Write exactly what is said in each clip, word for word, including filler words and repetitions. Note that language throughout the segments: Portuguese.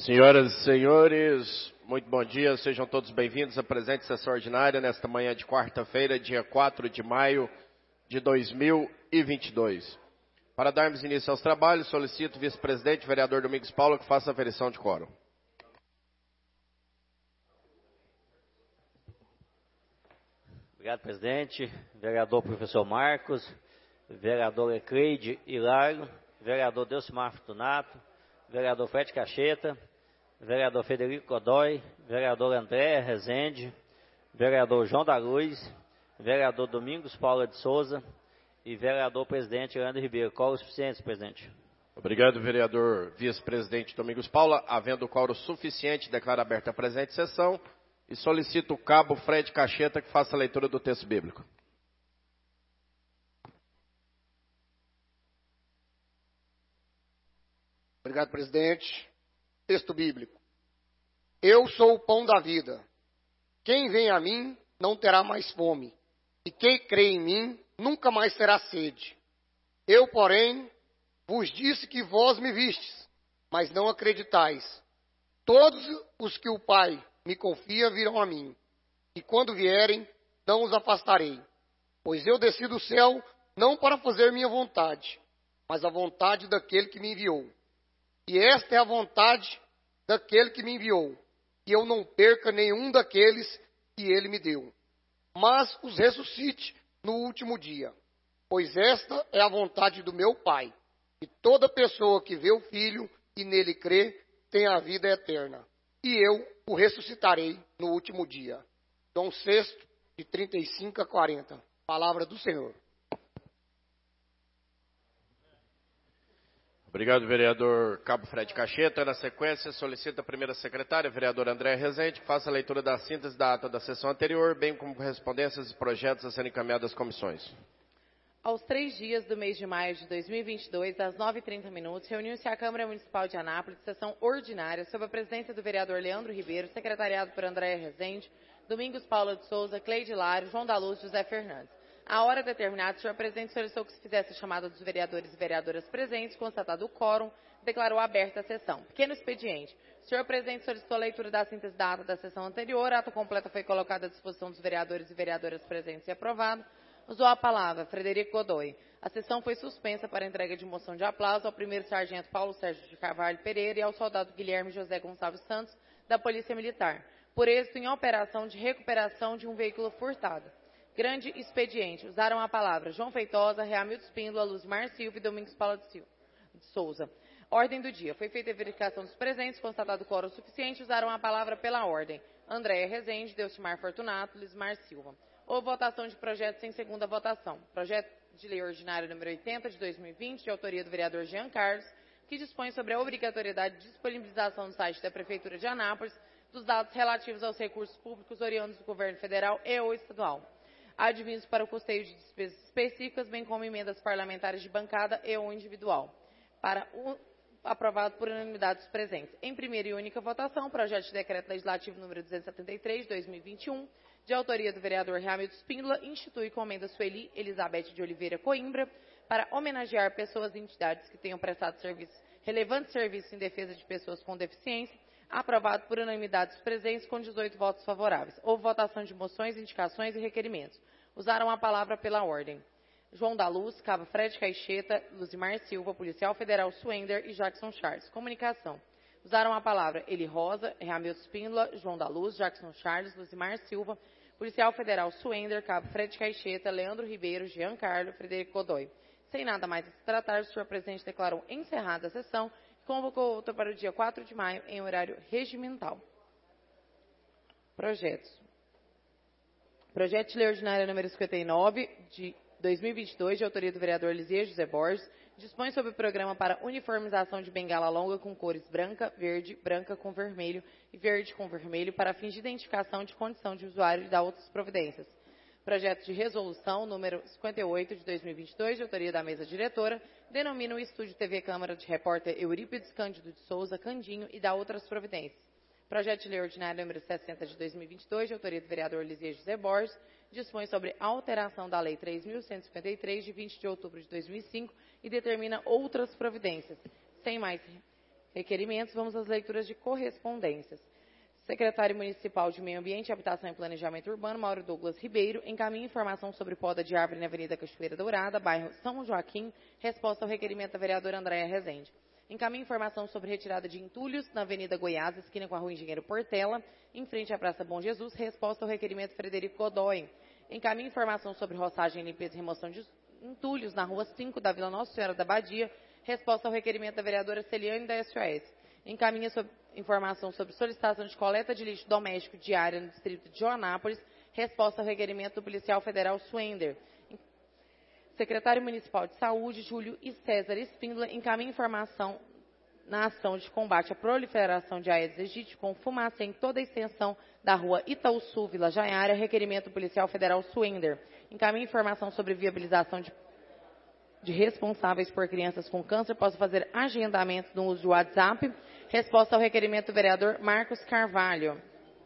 Senhoras e senhores, muito bom dia, sejam todos bem-vindos à presente sessão ordinária nesta manhã de quarta-feira, dia quatro de maio de dois mil e vinte e dois. Para darmos início aos trabalhos, solicito o vice-presidente, vereador Domingos Paulo, que faça a aferição de quórum. Obrigado, presidente. Vereador professor Marcos, vereador Ecleide Hilário, vereador Delcimar Fortunato, vereador Fred Cacheta, vereador Frederico Godoy, vereador André Rezende, vereador João da Luz, vereador Domingos Paulo de Souza e vereador presidente Leandro Ribeiro. Quórum suficiente, presidente. Obrigado, vereador vice-presidente Domingos Paulo. Havendo quórum suficiente, declaro aberta a presente sessão e solicito o cabo Fred Cacheta que faça a leitura do texto bíblico. Obrigado, presidente. Texto bíblico. Eu sou o pão da vida. Quem vem a mim não terá mais fome, e quem crê em mim nunca mais terá sede. Eu, porém, vos disse que vós me vistes, mas não acreditais. Todos os que o Pai me confia virão a mim, e quando vierem, não os afastarei. Pois eu desci do céu não para fazer minha vontade, mas a vontade daquele que me enviou. E esta é a vontade daquele que me enviou, que eu não perca nenhum daqueles que ele me deu, mas os ressuscite no último dia. Pois esta é a vontade do meu Pai, que toda pessoa que vê o Filho e nele crê, tem a vida eterna. E eu o ressuscitarei no último dia. João seis, de trinta e cinco a quarenta. Palavra do Senhor. Obrigado, vereador Cabo Fred Cacheta. Na sequência, solicito a primeira secretária, vereador André Rezende, que faça a leitura da síntese da ata da sessão anterior, bem como correspondências e projetos a serem encaminhados às comissões. Aos três dias do mês de maio de dois mil e vinte e dois, às nove e trinta minutos, reuniu-se a Câmara Municipal de Anápolis, sessão ordinária, sob a presidência do vereador Leandro Ribeiro, secretariado por André Rezende, Domingos Paulo de Souza, Cleide Hilário, João da Luz, José Fernandes. A hora determinada, o senhor presidente solicitou que se fizesse a chamada dos vereadores e vereadoras presentes, constatado o quórum, declarou aberta a sessão. Pequeno expediente. O senhor presidente solicitou a leitura da síntese da ata da sessão anterior. A ata completa foi colocada à disposição dos vereadores e vereadoras presentes e aprovado. Usou a palavra Frederico Godoy. A sessão foi suspensa para entrega de moção de aplauso ao primeiro sargento Paulo Sérgio de Carvalho Pereira e ao soldado Guilherme José Gonçalves Santos, da Polícia Militar, por êxito em operação de recuperação de um veículo furtado. Grande expediente. Usaram a palavra João Feitosa, Reamildo Espíndola, Luzmar Silva e Domingos Paulo de, Silva, de Souza. Ordem do dia. Foi feita a verificação dos presentes, constatado o quórum suficiente, usaram a palavra pela ordem. Andréia Rezende, Delcimar Fortunato, Lismar Silva. Houve votação de projetos sem segunda votação. Projeto de lei ordinário número oitenta de dois mil e vinte, de autoria do vereador Jean Carlos, que dispõe sobre a obrigatoriedade de disponibilização no site da Prefeitura de Anápolis dos dados relativos aos recursos públicos oriundos do governo federal e ou estadual, advindos para o custeio de despesas específicas, bem como emendas parlamentares de bancada e ou individual, para o aprovado por unanimidade dos presentes. Em primeira e única votação, projeto de decreto legislativo número duzentos e setenta e três, de dois mil e vinte e um, de autoria do vereador Reamildo Espíndola, institui com emenda Sueli Elizabeth de Oliveira Coimbra, para homenagear pessoas e entidades que tenham prestado serviços, relevantes serviços em defesa de pessoas com deficiência, aprovado por unanimidade dos presentes, com dezoito votos favoráveis. Houve votação de moções, indicações e requerimentos. Usaram a palavra pela ordem. João da Luz, Cabo Fred Caixeta, Luzimar Silva, Policial Federal Suender e Jackson Charles. Comunicação. Usaram a palavra Eli Rosa, Reamildo Espíndola, João da Luz, Jackson Charles, Luzimar Silva, Policial Federal Suender, Cabo Fred Caixeta, Leandro Ribeiro, Jean Carlos, Frederico Godoy. Sem nada mais a se tratar, o senhor presidente declarou encerrada a sessão e convocou outra para o dia quatro de maio, em horário regimental. Projetos. Projeto de lei ordinária número cinquenta e nove, de dois mil e vinte e dois, de autoria do vereador Lisier José Borges, dispõe sobre o programa para uniformização de bengala longa com cores branca, verde, branca com vermelho e verde com vermelho para fins de identificação de condição de usuário e da outras providências. Projeto de resolução número cinquenta e oito, de dois mil e vinte e dois, de autoria da mesa diretora, denomina o Estúdio T V Câmara de Repórter Eurípides Cândido de Souza, Candinho e da outras providências. Projeto de lei ordinário número sessenta, de dois mil e vinte e dois, de autoria do vereador Lisier José Borges, dispõe sobre a alteração da Lei três mil cento e cinquenta e três, de vinte de outubro de dois mil e cinco, e determina outras providências. Sem mais requerimentos. Vamos às leituras de correspondências. Secretário Municipal de Meio Ambiente, Habitação e Planejamento Urbano, Mauro Douglas Ribeiro, encaminha informação sobre poda de árvore na Avenida Cachoeira Dourada, bairro São Joaquim, resposta ao requerimento da vereadora Andréia Rezende. Encaminha informação sobre retirada de entulhos na Avenida Goiás, esquina com a Rua Engenheiro Portela, em frente à Praça Bom Jesus, resposta ao requerimento Frederico Godoy. Encaminha informação sobre roçagem, limpeza e remoção de entulhos na Rua cinco da Vila Nossa Senhora da Badia, resposta ao requerimento da vereadora Celiane da S O S. Encaminha sobre informação sobre solicitação de coleta de lixo doméstico diária no distrito de Joanápolis, resposta ao requerimento do policial federal Swender. Secretário Municipal de Saúde, Júlio e César Espíndola, encaminha informação na ação de combate à proliferação de Aedes aegypti com fumaça em toda a extensão da rua Itaúsu, Vila Jaiara, requerimento do policial federal Swender. Encaminha informação sobre viabilização de de responsáveis por crianças com câncer possam fazer agendamentos no uso de WhatsApp. Resposta ao requerimento do vereador Marcos Carvalho.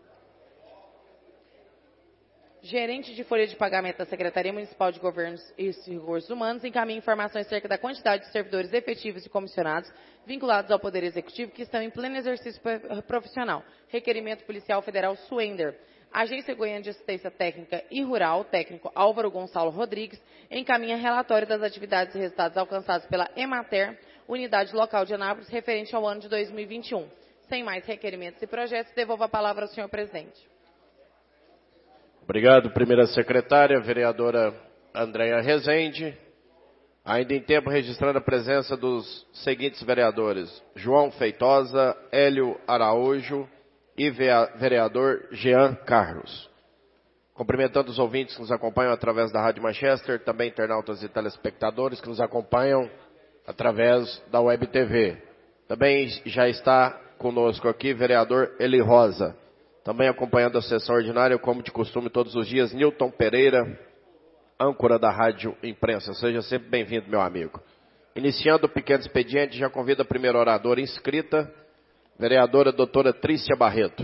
Gerente de folha de pagamento da Secretaria Municipal de Governos e Recursos Humanos encaminha informações acerca da quantidade de servidores efetivos e comissionados vinculados ao Poder Executivo que estão em pleno exercício profissional. Requerimento policial federal Swender. Agência Goiana de Assistência Técnica e Rural, técnico Álvaro Gonçalo Rodrigues, encaminha relatório das atividades e resultados alcançados pela Emater, unidade local de Anápolis, referente ao ano de dois mil e vinte e um. Sem mais requerimentos e projetos, devolvo a palavra ao senhor presidente. Obrigado, primeira secretária, vereadora Andréia Rezende. Ainda em tempo, registrando a presença dos seguintes vereadores: João Feitosa, Hélio Araújo e vereador Jean Carlos. Cumprimentando os ouvintes que nos acompanham através da Rádio Manchester, também internautas e telespectadores que nos acompanham através da Web T V. Também já está conosco aqui vereador Eli Rosa. Também acompanhando a sessão ordinária, como de costume todos os dias, Nilton Pereira, âncora da Rádio Imprensa. Seja sempre bem-vindo, meu amigo. Iniciando o pequeno expediente, já convido a primeira oradora inscrita, vereadora doutora Trícia Barreto.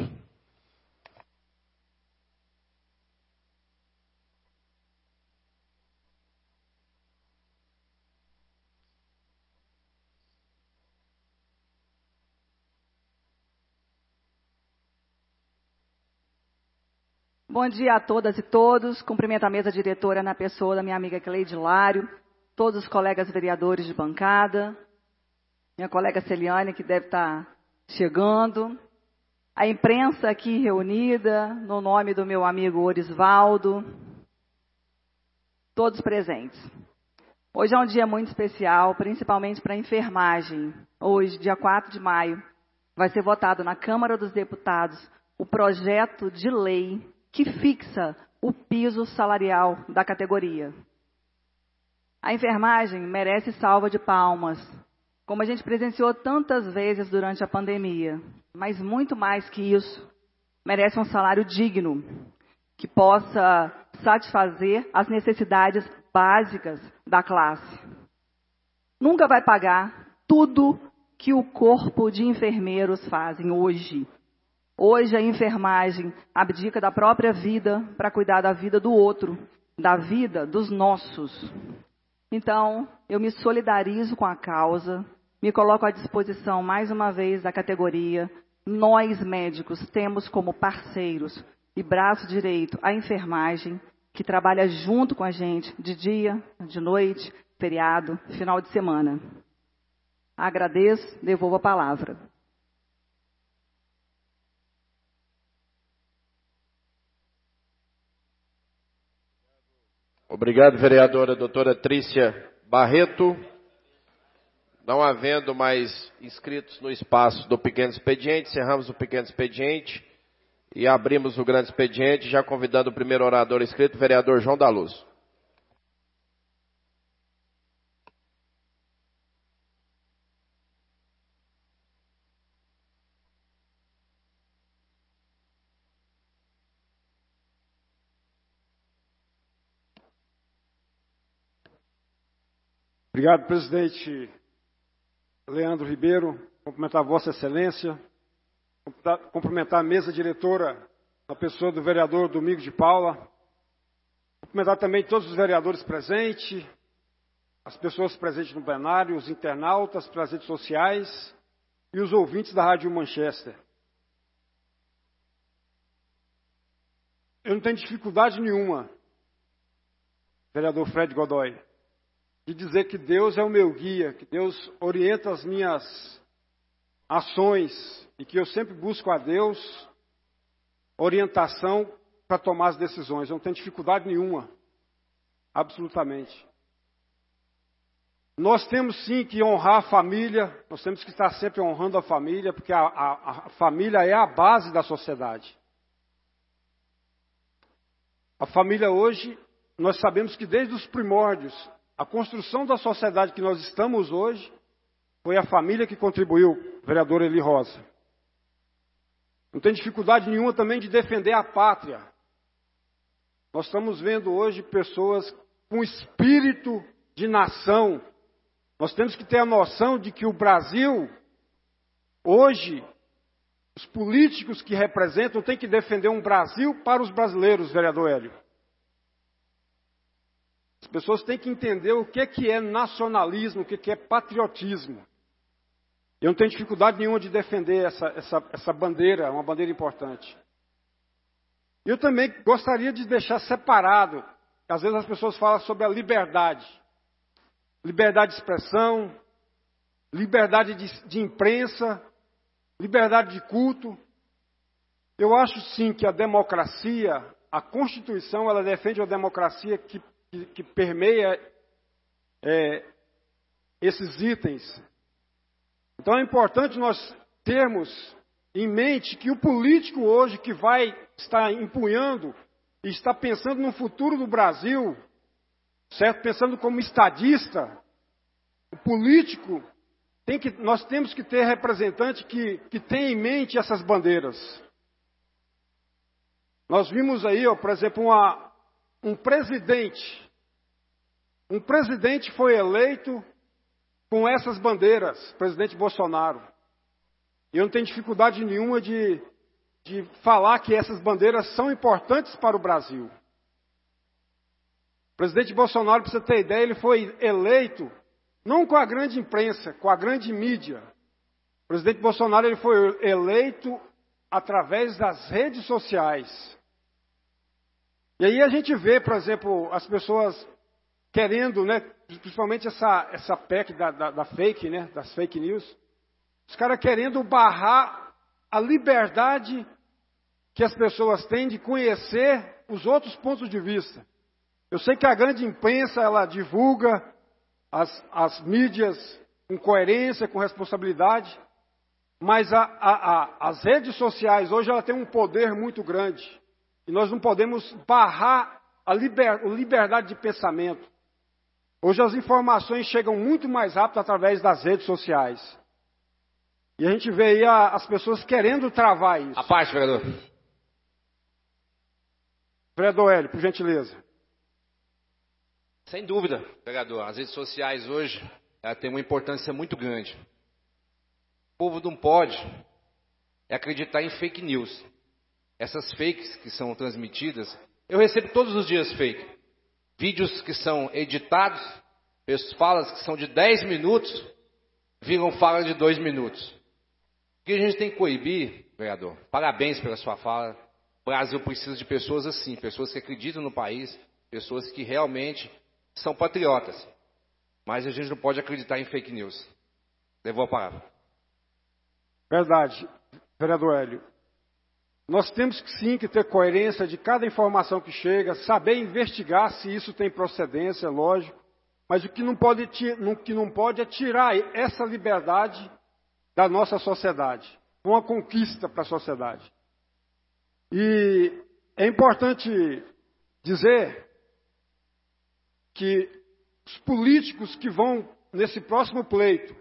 Bom dia a todas e todos. Cumprimento a mesa diretora na pessoa da minha amiga Cleide Lário, todos os colegas vereadores de bancada, minha colega Celiane, que deve estar chegando, a imprensa aqui reunida, no nome do meu amigo Orisvaldo, todos presentes. Hoje é um dia muito especial, principalmente para a enfermagem. Hoje, dia quatro de maio, vai ser votado na Câmara dos Deputados o projeto de lei que fixa o piso salarial da categoria. A enfermagem merece salva de palmas, como a gente presenciou tantas vezes durante a pandemia, mas muito mais que isso, merece um salário digno, que possa satisfazer as necessidades básicas da classe. Nunca vai pagar tudo que o corpo de enfermeiros fazem hoje. Hoje a enfermagem abdica da própria vida para cuidar da vida do outro, da vida dos nossos. Então, eu me solidarizo com a causa, me coloco à disposição mais uma vez da categoria. Nós, médicos, temos como parceiros e braço direito a enfermagem, que trabalha junto com a gente de dia, de noite, feriado, final de semana. Agradeço, devolvo a palavra. Obrigado, vereadora doutora Trícia Barreto. Não havendo mais inscritos no espaço do pequeno expediente, encerramos o pequeno expediente e abrimos o grande expediente, já convidando o primeiro orador inscrito, vereador João da Luz. Obrigado, presidente Leandro Ribeiro. Cumprimentar Vossa Excelência. Cumprimentar a mesa diretora, a pessoa do vereador Domingos de Paula. Cumprimentar também todos os vereadores presentes, as pessoas presentes no plenário, os internautas, pelas redes sociais. e os ouvintes da Rádio Manchester. Eu não tenho dificuldade nenhuma, vereador Fred Godoy, de dizer que Deus é o meu guia, que Deus orienta as minhas ações e que eu sempre busco a Deus orientação para tomar as decisões. Eu não tenho dificuldade nenhuma, absolutamente. Nós temos sim que honrar a família, nós temos que estar sempre honrando a família, porque a, a, a família é a base da sociedade. A família hoje, nós sabemos que desde os primórdios, a construção da sociedade que nós estamos hoje, foi a família que contribuiu, vereador Eli Rosa. Não tem dificuldade nenhuma também de defender a pátria. Nós estamos vendo hoje pessoas com espírito de nação. Nós temos que ter a noção de que o Brasil, hoje, os políticos que representam têm que defender um Brasil para os brasileiros, vereador Hélio. As pessoas têm que entender o que é nacionalismo, o que é patriotismo. Eu não tenho dificuldade nenhuma de defender essa, essa, essa bandeira, uma bandeira importante. Eu também gostaria de deixar separado, às vezes as pessoas falam sobre a liberdade. Liberdade de expressão, liberdade de, de imprensa, liberdade de culto. Eu acho sim que a democracia, a Constituição, ela defende a democracia que, que, que permeia é, esses itens. Então é importante nós termos em mente que o político hoje que vai estar empunhando e está pensando no futuro do Brasil, certo? Pensando como estadista, o político, tem que, nós temos que ter representante que, que tenha em mente essas bandeiras. Nós vimos aí, ó, por exemplo, uma, um presidente. Um presidente foi eleito com essas bandeiras, presidente Bolsonaro. E eu não tenho dificuldade nenhuma de, de falar que essas bandeiras são importantes para o Brasil. O presidente Bolsonaro, para você ter ideia, ele foi eleito não com a grande imprensa, com a grande mídia. O presidente Bolsonaro ele foi eleito através das redes sociais. E aí a gente vê, por exemplo, as pessoas querendo, né, principalmente essa, essa P E C da, da, da fake, né, das fake news, os caras querendo barrar a liberdade que as pessoas têm de conhecer os outros pontos de vista. Eu sei que a grande imprensa, ela divulga as, as mídias com coerência, com responsabilidade, mas a, a, a, as redes sociais hoje ela tem um poder muito grande. E nós não podemos barrar a, liber, a liberdade de pensamento. Hoje as informações chegam muito mais rápido através das redes sociais. E a gente vê aí a, as pessoas querendo travar isso. A parte, vereador. Vereador Hélio, por gentileza. Sem dúvida, vereador. As redes sociais hoje ela tem uma importância muito grande. O povo não pode acreditar em fake news. Essas fakes que são transmitidas, eu recebo todos os dias fake. Vídeos que são editados, falas que são de dez minutos, viram fala de dois minutos. O que a gente tem que coibir, vereador? Parabéns pela sua fala. O Brasil precisa de pessoas assim, pessoas que acreditam no país, pessoas que realmente são patriotas. Mas a gente não pode acreditar em fake news. Levou a palavra. Verdade, vereador Hélio. Nós temos que, sim que ter coerência de cada informação que chega, saber investigar se isso tem procedência, lógico, mas o que não pode, o que não pode é tirar essa liberdade da nossa sociedade, uma conquista para a sociedade. E é importante dizer que os políticos que vão nesse próximo pleito,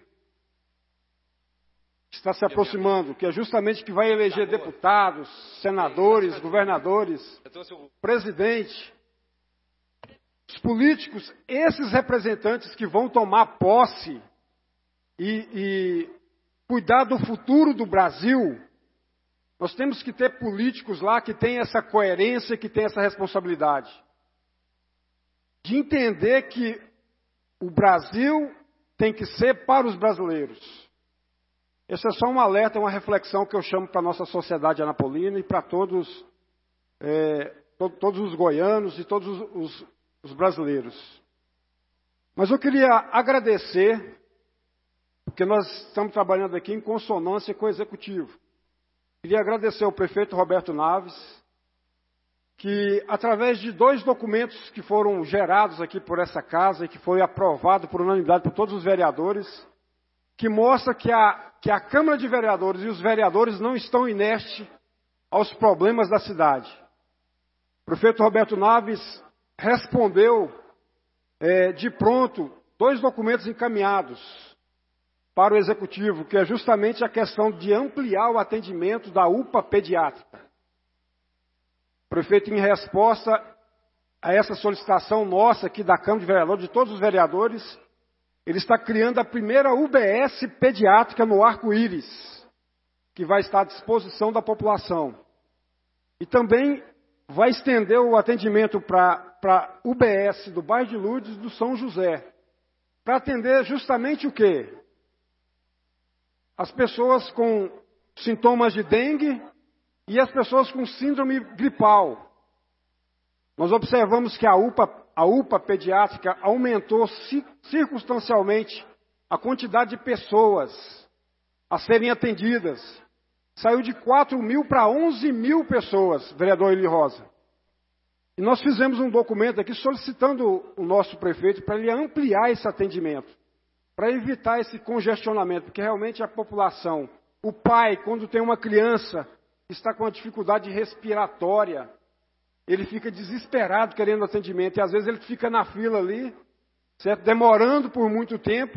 que está se aproximando, que é justamente que vai eleger deputados, senadores, governadores, presidente. Os políticos, esses representantes que vão tomar posse e, e cuidar do futuro do Brasil, nós temos que ter políticos lá que têm essa coerência, que têm essa responsabilidade. De entender que o Brasil tem que ser para os brasileiros. Esse é só um alerta, uma reflexão que eu chamo para a nossa sociedade anapolina e para todos, é, to, todos os goianos e todos os, os, os brasileiros. Mas eu queria agradecer, porque nós estamos trabalhando aqui em consonância com o Executivo. Queria agradecer ao prefeito Roberto Naves, que através de dois documentos que foram gerados aqui por essa casa e que foi aprovado por unanimidade por todos os vereadores, que mostra que a, que a Câmara de Vereadores e os vereadores não estão inertes aos problemas da cidade. O prefeito Roberto Naves respondeu é, de pronto dois documentos encaminhados para o Executivo, que é justamente a questão de ampliar o atendimento da U P A pediátrica. O prefeito, em resposta a essa solicitação nossa aqui da Câmara de Vereadores, de todos os vereadores, ele está criando a primeira U B S pediátrica no Arco-Íris, que vai estar à disposição da população. E também vai estender o atendimento para a U B S do bairro de Lourdes do São José, para atender justamente o quê? As pessoas com sintomas de dengue e as pessoas com síndrome gripal. Nós observamos que a U P A, a U P A pediátrica aumentou circunstancialmente a quantidade de pessoas a serem atendidas. Saiu de quatro mil para onze mil pessoas, vereador Eli Rosa. E nós fizemos um documento aqui solicitando o nosso prefeito para ele ampliar esse atendimento, para evitar esse congestionamento, porque realmente a população, o pai, quando tem uma criança que está com uma dificuldade respiratória, ele fica desesperado querendo atendimento, e às vezes ele fica na fila ali, certo? Demorando por muito tempo,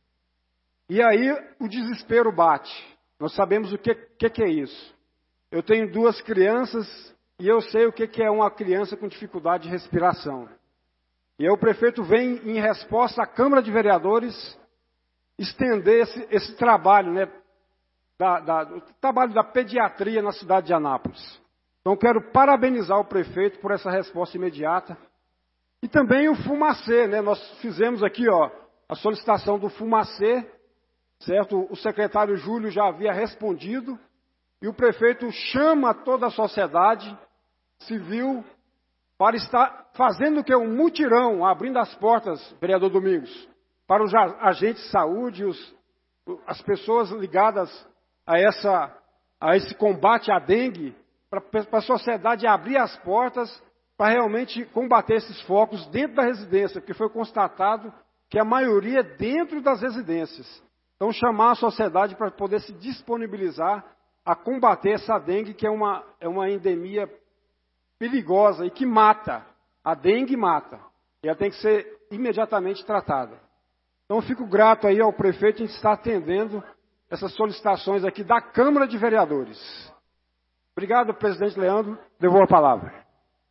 e aí o desespero bate. Nós sabemos o que, que, que é isso. Eu tenho duas crianças, e eu sei o que, que é uma criança com dificuldade de respiração. E aí o prefeito vem, em resposta à Câmara de Vereadores, estender esse, esse trabalho, né, da, da, o trabalho da pediatria na cidade de Anápolis. Então, quero parabenizar o prefeito por essa resposta imediata. E também o Fumacê, né? Nós fizemos aqui, ó, a solicitação do Fumacê, certo? O secretário Júlio já havia respondido, e o prefeito chama toda a sociedade civil para estar fazendo o que? Um mutirão, abrindo as portas, vereador Domingos, para os agentes de saúde, os, as pessoas ligadas a, essa, a esse combate à dengue, para a sociedade abrir as portas para realmente combater esses focos dentro da residência, porque foi constatado que a maioria é dentro das residências. Então, chamar a sociedade para poder se disponibilizar a combater essa dengue, que é uma, é uma endemia perigosa e que mata. A dengue mata. E ela tem que ser imediatamente tratada. Então, eu fico grato aí ao prefeito em estar atendendo essas solicitações aqui da Câmara de Vereadores. Obrigado, presidente Leandro. Devolvo a palavra.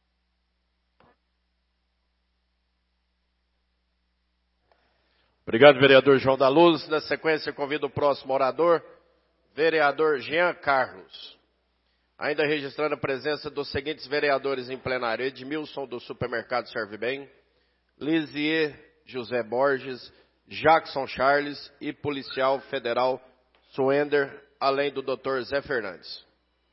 Obrigado, vereador João da Luz. Na sequência, convido o próximo orador, vereador Jean Carlos. Ainda registrando a presença dos seguintes vereadores em plenário: Edmilson, do Supermercado Serve Bem, Lisier José Borges, Jackson Charles e policial federal Suender, além do doutor Zé Fernandes.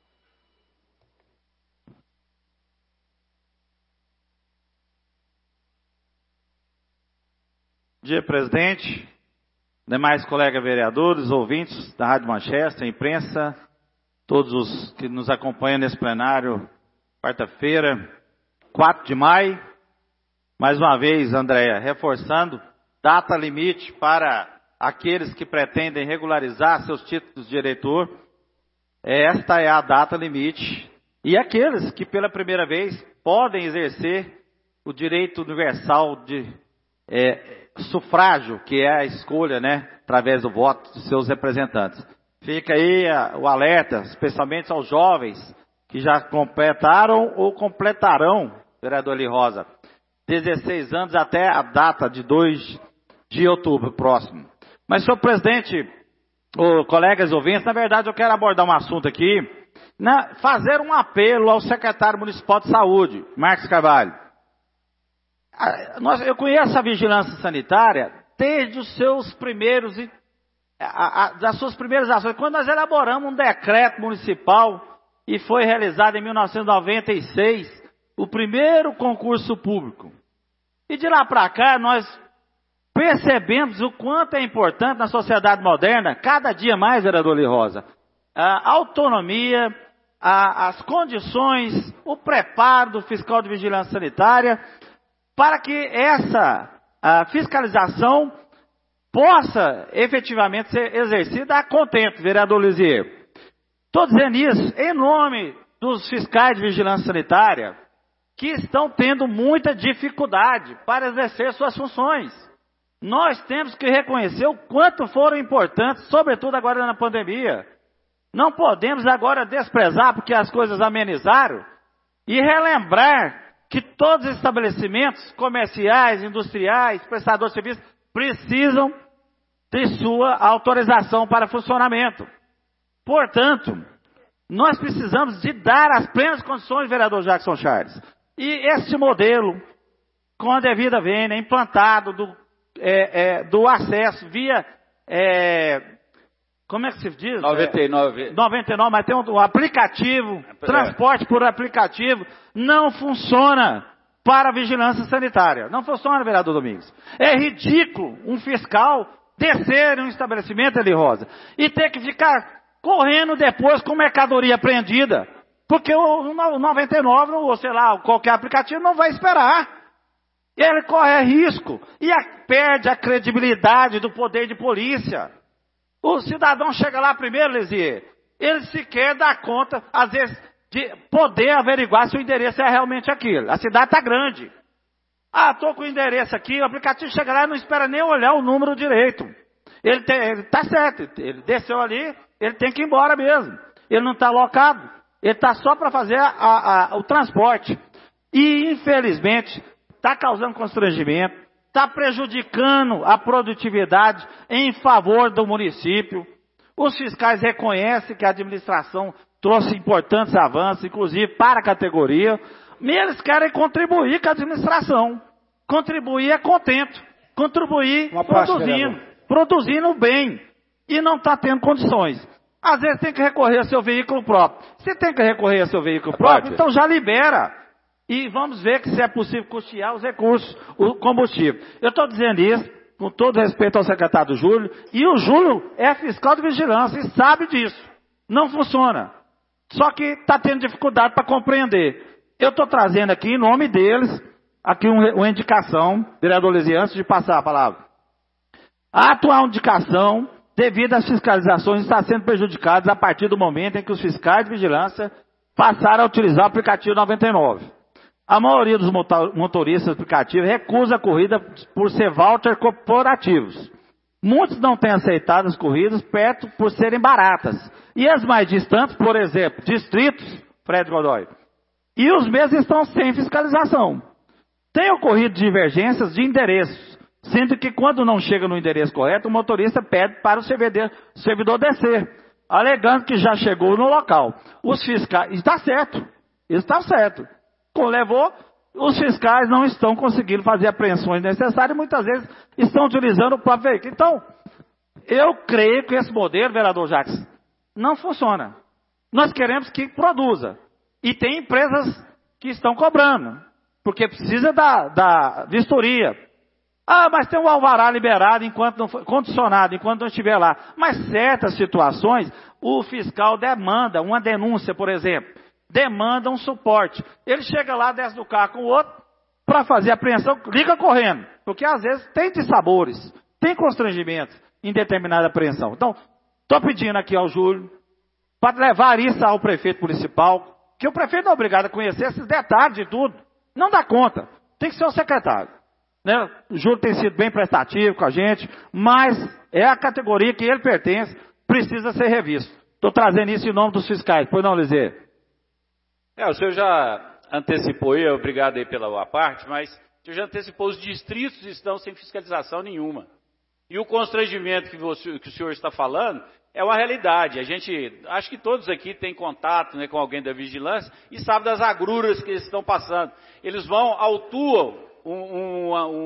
Bom dia, presidente, demais colegas vereadores, ouvintes da Rádio Manchester, imprensa, todos os que nos acompanham nesse plenário, quarta-feira, quatro de maio. Mais uma vez, Andréia, reforçando, data limite para aqueles que pretendem regularizar seus títulos de eleitor. Esta é a data limite. E aqueles que pela primeira vez podem exercer o direito universal de é, sufrágio, que é a escolha, né, através do voto de seus representantes. Fica aí a, o alerta, especialmente aos jovens que já completaram ou completarão, vereador Eli Rosa, dezesseis anos até a data de dois de outubro próximo. Mas, senhor presidente, oh, colegas ouvintes, na verdade eu quero abordar um assunto aqui, né, fazer um apelo ao secretário municipal de saúde, Marcos Carvalho. Eu conheço a vigilância sanitária desde os seus primeiros a, a, das suas primeiras ações. Quando nós elaboramos um decreto municipal, e foi realizado em mil novecentos e noventa e seis, o primeiro concurso público. E de lá para cá, nós percebemos o quanto é importante na sociedade moderna, cada dia mais, vereador Li Rosa, a autonomia, a, as condições, o preparo do fiscal de vigilância sanitária, para que essa a fiscalização possa efetivamente ser exercida a contento, vereador Lisier. Estou dizendo isso em nome dos fiscais de vigilância sanitária, que estão tendo muita dificuldade para exercer suas funções. Nós temos que reconhecer o quanto foram importantes, sobretudo agora na pandemia. Não podemos agora desprezar porque as coisas amenizaram e relembrar que todos os estabelecimentos comerciais, industriais, prestadores de serviços precisam de sua autorização para funcionamento. Portanto, nós precisamos de dar as plenas condições, vereador Jackson Charles. E este modelo, com a devida vênia, implantado do, é, é, do acesso via, é, como é que se diz? noventa e nove. É, noventa e nove, mas tem um, um aplicativo, é. transporte por aplicativo, não funciona para a vigilância sanitária. Não funciona, vereador Domingos. É ridículo um fiscal descer em um estabelecimento, Eli Rosa, e ter que ficar correndo depois com mercadoria apreendida. Porque o noventa e nove, ou sei lá, qualquer aplicativo não vai esperar. Ele corre risco e a, perde a credibilidade do poder de polícia. O cidadão chega lá primeiro, Lisier, ele sequer dá conta, às vezes, de poder averiguar se o endereço é realmente aquilo. A cidade está grande. Ah, estou com o endereço aqui, o aplicativo chega lá e não espera nem olhar o número direito. Ele está certo, ele desceu ali, ele tem que ir embora mesmo. Ele não está alocado. Ele está só para fazer a, a, o transporte. E, infelizmente, está causando constrangimento, está prejudicando a produtividade em favor do município. Os fiscais reconhecem que a administração trouxe importantes avanços, inclusive para a categoria, mas eles querem contribuir com a administração. Contribuir é contento. Contribuir Uma parte, produzindo. vereador. Produzindo bem. E não está tendo condições. Às vezes tem que recorrer ao seu veículo próprio. Se tem que recorrer ao seu veículo A próprio, parte. então já libera. E vamos ver que se é possível custear os recursos, o combustível. Eu estou dizendo isso com todo respeito ao secretário Júlio, e o Júlio é fiscal de vigilância e sabe disso. Não funciona. Só que está tendo dificuldade para compreender. Eu estou trazendo aqui, em nome deles, aqui um, uma indicação, vereador Lisier, antes de passar a palavra. A atual indicação, devido às fiscalizações, está sendo prejudicada a partir do momento em que os fiscais de vigilância passaram a utilizar o aplicativo noventa e nove. A maioria dos motoristas do aplicativo recusa a corrida por ser voucher corporativos. Muitos não têm aceitado as corridas perto por serem baratas. E as mais distantes, por exemplo, distritos, Fred Godoy, e os mesmos estão sem fiscalização. Tem ocorrido divergências de endereços, sendo que quando não chega no endereço correto, o motorista pede para o servidor descer, alegando que já chegou no local. Os fiscais, está certo, está certo. Levou, os fiscais não estão conseguindo fazer apreensões necessárias e muitas vezes estão utilizando o próprio veículo. Então, eu creio que esse modelo, vereador Jacques, não funciona. Nós queremos que produza. E tem empresas que estão cobrando, porque precisa da, da vistoria. Ah, mas tem um alvará liberado enquanto não foi, condicionado, enquanto não estiver lá. Mas certas situações, o fiscal demanda uma denúncia, por exemplo. Demanda um suporte. Ele chega lá, desce do carro com o outro, para fazer a apreensão, liga correndo. Porque às vezes tem dissabores, tem constrangimentos em determinada apreensão. Então, estou pedindo aqui ao Júlio, para levar isso ao prefeito municipal, que o prefeito não é obrigado a conhecer esses detalhes de tudo. Não dá conta. Tem que ser o secretário. Né? O Júlio tem sido bem prestativo com a gente, mas é a categoria que ele pertence, precisa ser revisto. Estou trazendo isso em nome dos fiscais. Pois não, Lisier? É, o senhor já antecipou aí, obrigado aí pela parte, mas o senhor já antecipou, os distritos estão sem fiscalização nenhuma. E o constrangimento que, você, que o senhor está falando é uma realidade. A gente, acho que todos aqui têm contato, né, com alguém da vigilância e sabe das agruras que eles estão passando. Eles vão, autuam um, um, um,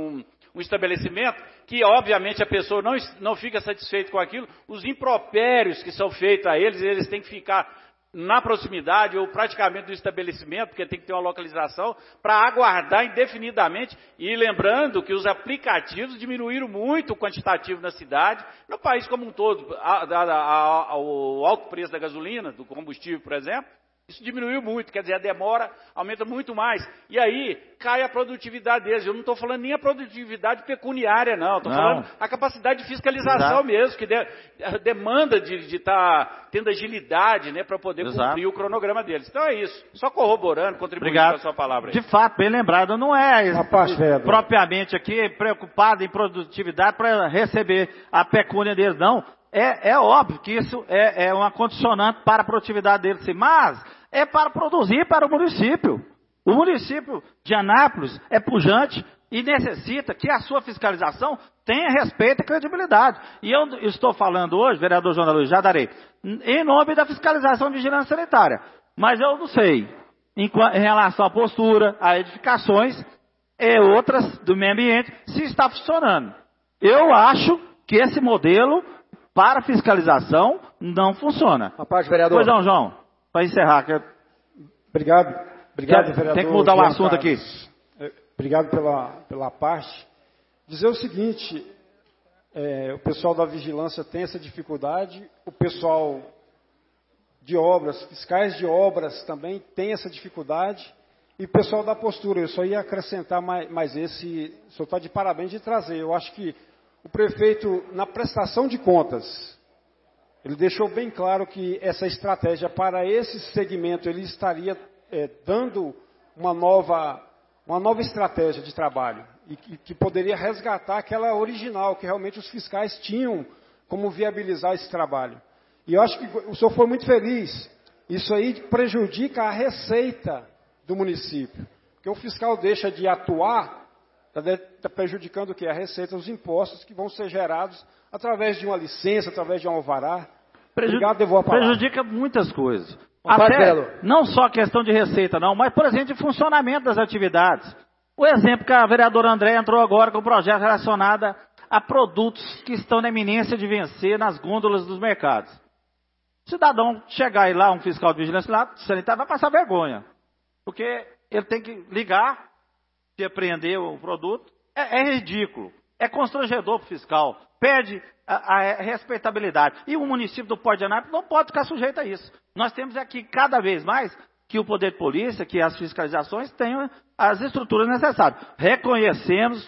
um estabelecimento, que obviamente a pessoa não, não fica satisfeita com aquilo, os impropérios que são feitos a eles, eles têm que ficar na proximidade ou praticamente do estabelecimento, porque tem que ter uma localização, para aguardar indefinidamente. E lembrando que os aplicativos diminuíram muito o quantitativo na cidade, no país como um todo, a, a, a, o alto preço da gasolina, do combustível, por exemplo, isso diminuiu muito, quer dizer, a demora aumenta muito mais. E aí cai a produtividade deles. Eu não estou falando nem a produtividade pecuniária, não. Estou falando a capacidade de fiscalização Exato. mesmo, que de, a demanda de estar tá tendo agilidade, né, para poder Exato. cumprir o cronograma deles. Então é isso. Só corroborando, contribuindo Obrigado. com a sua palavra aí. De fato, bem lembrado, não é Rapaz, propriamente aqui preocupado em produtividade para receber a pecúnia deles, não. É, é óbvio que isso é, é uma condicionante para a produtividade deles, sim, mas é para produzir para o município. O município de Anápolis é pujante e necessita que a sua fiscalização tenha respeito e credibilidade. E eu estou falando hoje, vereador João da Luz, já darei, em nome da fiscalização de vigilância sanitária. Mas eu não sei, em, em relação à postura, a edificações e outras do meio ambiente, se está funcionando. Eu acho que esse modelo para fiscalização não funciona. Rapaz, vereador. Pois não, João, para encerrar. Que... Obrigado, obrigado, Quer, vereador. Tem que mudar o assunto aqui. Obrigado pela, pela parte. Dizer o seguinte, é, o pessoal da vigilância tem essa dificuldade, o pessoal de obras, fiscais de obras também tem essa dificuldade, e o pessoal da postura, eu só ia acrescentar mais, mais esse, o senhor está de parabéns de trazer. Eu acho que o prefeito, na prestação de contas, ele deixou bem claro que essa estratégia para esse segmento, ele estaria é, dando uma nova, uma nova estratégia de trabalho, e que, que poderia resgatar aquela original, que realmente os fiscais tinham como viabilizar esse trabalho. E eu acho que o senhor foi muito feliz. Isso aí prejudica a receita do município, porque o fiscal deixa de atuar, está prejudicando o quê? A receita, os impostos que vão ser gerados através de uma licença, através de um alvará. Preju Obrigado, devolvo a palavra. Prejudica muitas coisas. Até, não só questão de receita, não, mas, por exemplo, de funcionamento das atividades. O exemplo que a vereadora André entrou agora com o projeto relacionado a produtos que estão na iminência de vencer nas gôndolas dos mercados. O cidadão chegar aí lá, um fiscal de vigilância lá, sanitário, vai passar vergonha. Porque ele tem que ligar, de apreender o produto, é, é ridículo, é constrangedor para o fiscal, perde a, a respeitabilidade. E o município do Porto de Anápolis não pode ficar sujeito a isso. Nós temos aqui, cada vez mais, que o poder de polícia, que as fiscalizações tenham as estruturas necessárias. Reconhecemos,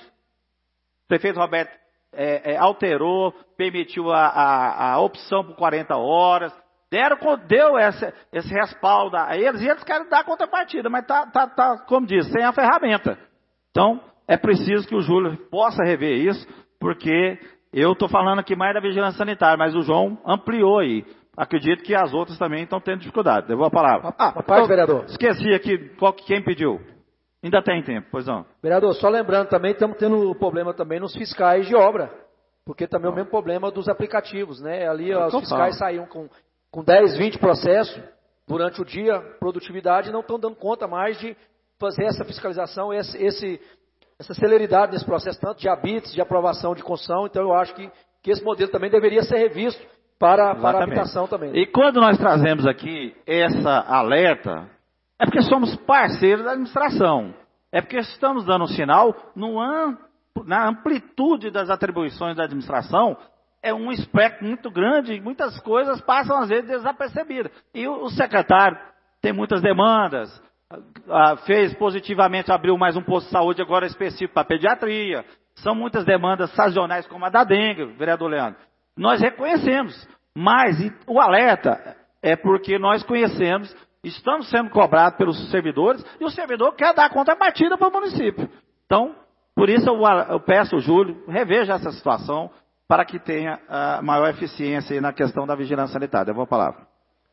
o prefeito Roberto é, é, alterou, permitiu a, a, a opção por quarenta horas, deram, deu esse, esse respaldo a eles, e eles querem dar a contrapartida, mas está, tá, tá, como diz, sem a ferramenta. Então, é preciso que o Júlio possa rever isso, porque eu estou falando aqui mais da vigilância sanitária, mas o João ampliou aí. Acredito que as outras também estão tendo dificuldade. Devolvo a palavra. Ah, rapaz, vereador. Esqueci aqui qual, quem pediu. Ainda tem tempo, pois não. Vereador, só lembrando também, estamos tendo problema também nos fiscais de obra, porque também é o mesmo problema dos aplicativos, né? Ali ó, os fiscais saíam com, com dez, vinte processos durante o dia, produtividade, e não estão dando conta mais de fazer essa fiscalização, esse, esse, essa celeridade nesse processo, tanto de habites, de aprovação de construção. Então eu acho que, que esse modelo também deveria ser revisto para, para a habitação também. E quando nós trazemos aqui essa alerta, é porque somos parceiros da administração. É porque estamos dando um sinal no am, na amplitude das atribuições da administração. É um espectro muito grande e muitas coisas passam às vezes desapercebidas. E o, o secretário tem muitas demandas, ah, fez positivamente, abriu mais um posto de saúde agora específico para pediatria. São muitas demandas sazonais como a da dengue, vereador Leandro. Nós reconhecemos, mas o alerta é porque nós conhecemos, estamos sendo cobrados pelos servidores, e o servidor quer dar contrapartida para o município. Então, por isso eu, eu peço ao Júlio, reveja essa situação, para que tenha a maior eficiência na questão da vigilância sanitária. Eu vou a palavra.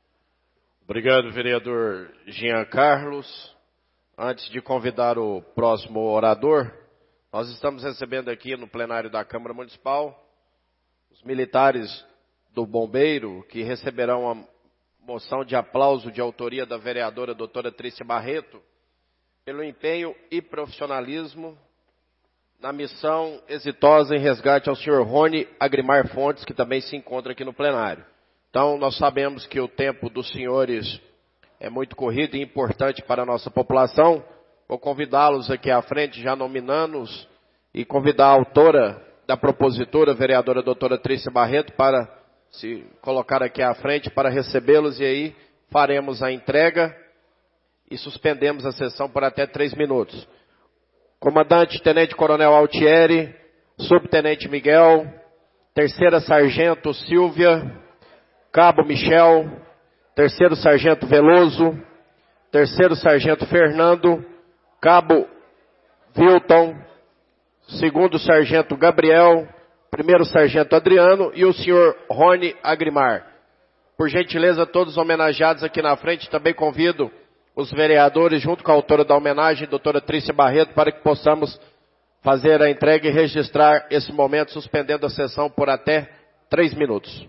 Obrigado, vereador Jean Carlos. Antes de convidar o próximo orador, nós estamos recebendo aqui no plenário da Câmara Municipal os militares do Bombeiro, que receberão a moção de aplauso de autoria da vereadora doutora Trícia Barreto, pelo empenho e profissionalismo na missão exitosa em resgate ao senhor Rony Agrimar Fontes, que também se encontra aqui no plenário. Então, nós sabemos que o tempo dos senhores é muito corrido e importante para a nossa população. Vou convidá-los aqui à frente, já nominando-os, e convidar a autora da propositura, a vereadora doutora Trícia Barreto, para se colocar aqui à frente para recebê-los, e aí faremos a entrega e suspendemos a sessão por até três minutos. Comandante Tenente Coronel Altieri, Subtenente Miguel, Terceira Sargento Silvia, Cabo Michel, Terceiro Sargento Veloso, Terceiro Sargento Fernando, Cabo Wilton, Segundo Sargento Gabriel, Primeiro Sargento Adriano e o senhor Rony Agrimar. Por gentileza, todos homenageados aqui na frente, também convido os vereadores, junto com a autora da homenagem, doutora Trícia Barreto, para que possamos fazer a entrega e registrar esse momento, suspendendo a sessão por até três minutos.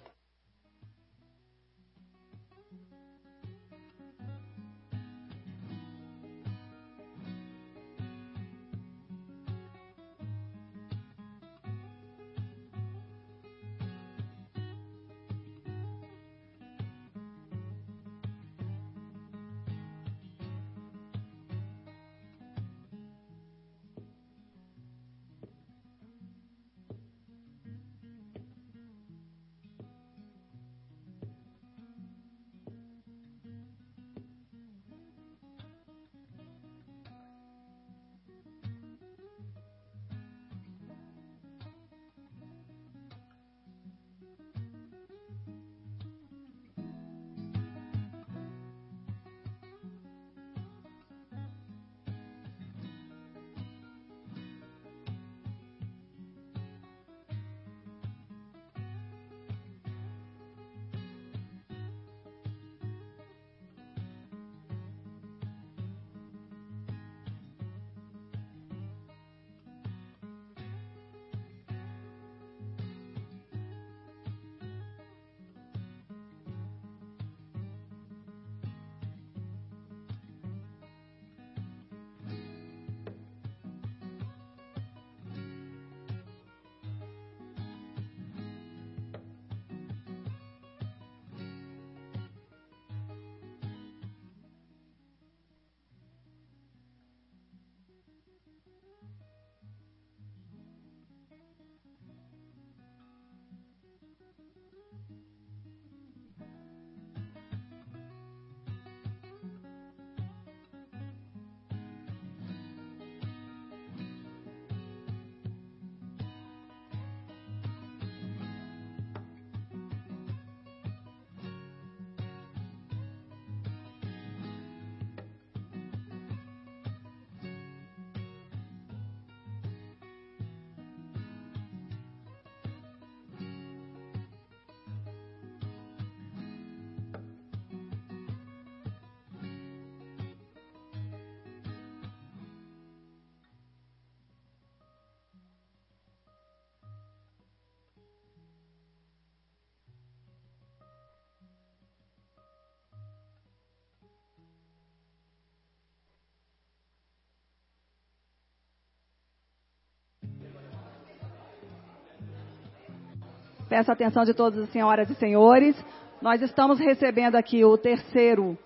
Peço a atenção de todas as senhoras e senhores. Nós estamos recebendo aqui o terceiro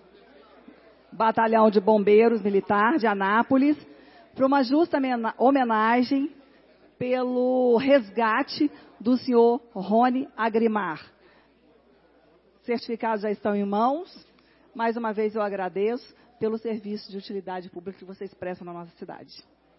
Batalhão de Bombeiros Militar de Anápolis para uma justa homenagem pelo resgate do senhor Rony Agrimar. Certificados já estão em mãos. Mais uma vez eu agradeço pelo serviço de utilidade pública que vocês prestam na nossa cidade.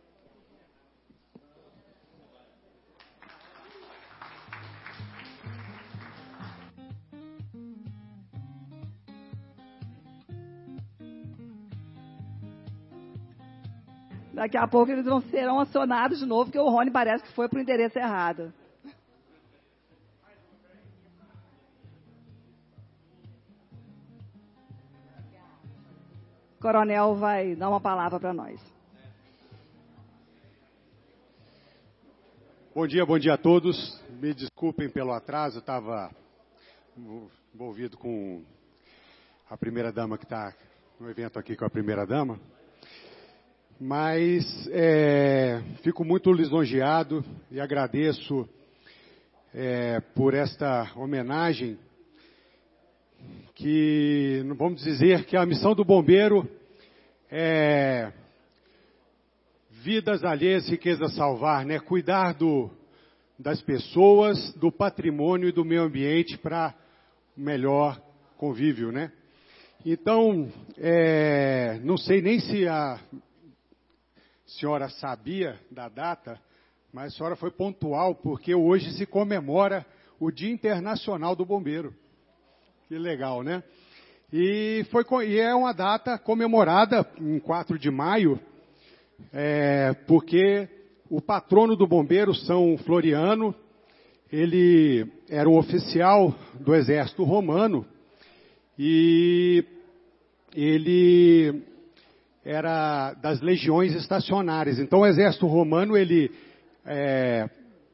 Daqui a pouco eles vão serão acionados de novo, porque o Rony parece que foi para o endereço errado. O coronel vai dar uma palavra para nós. Bom dia, bom dia a todos. Me desculpem pelo atraso, eu estava envolvido com a primeira-dama que está no evento aqui com a primeira-dama. mas é, fico muito lisonjeado e agradeço é, por esta homenagem, que vamos dizer que a missão do bombeiro é vidas alheias, riqueza salvar, né? Cuidar do, das pessoas, do patrimônio e do meio ambiente para melhor convívio, né? Então, é, não sei nem se a senhora sabia da data, mas a senhora foi pontual, porque hoje se comemora o Dia Internacional do Bombeiro. Que legal, né? E, foi, e é uma data comemorada em quatro de maio, é, porque o patrono do bombeiro, São Floriano, ele era um oficial do exército romano e ele era das legiões estacionárias. Então o exército romano, ele é,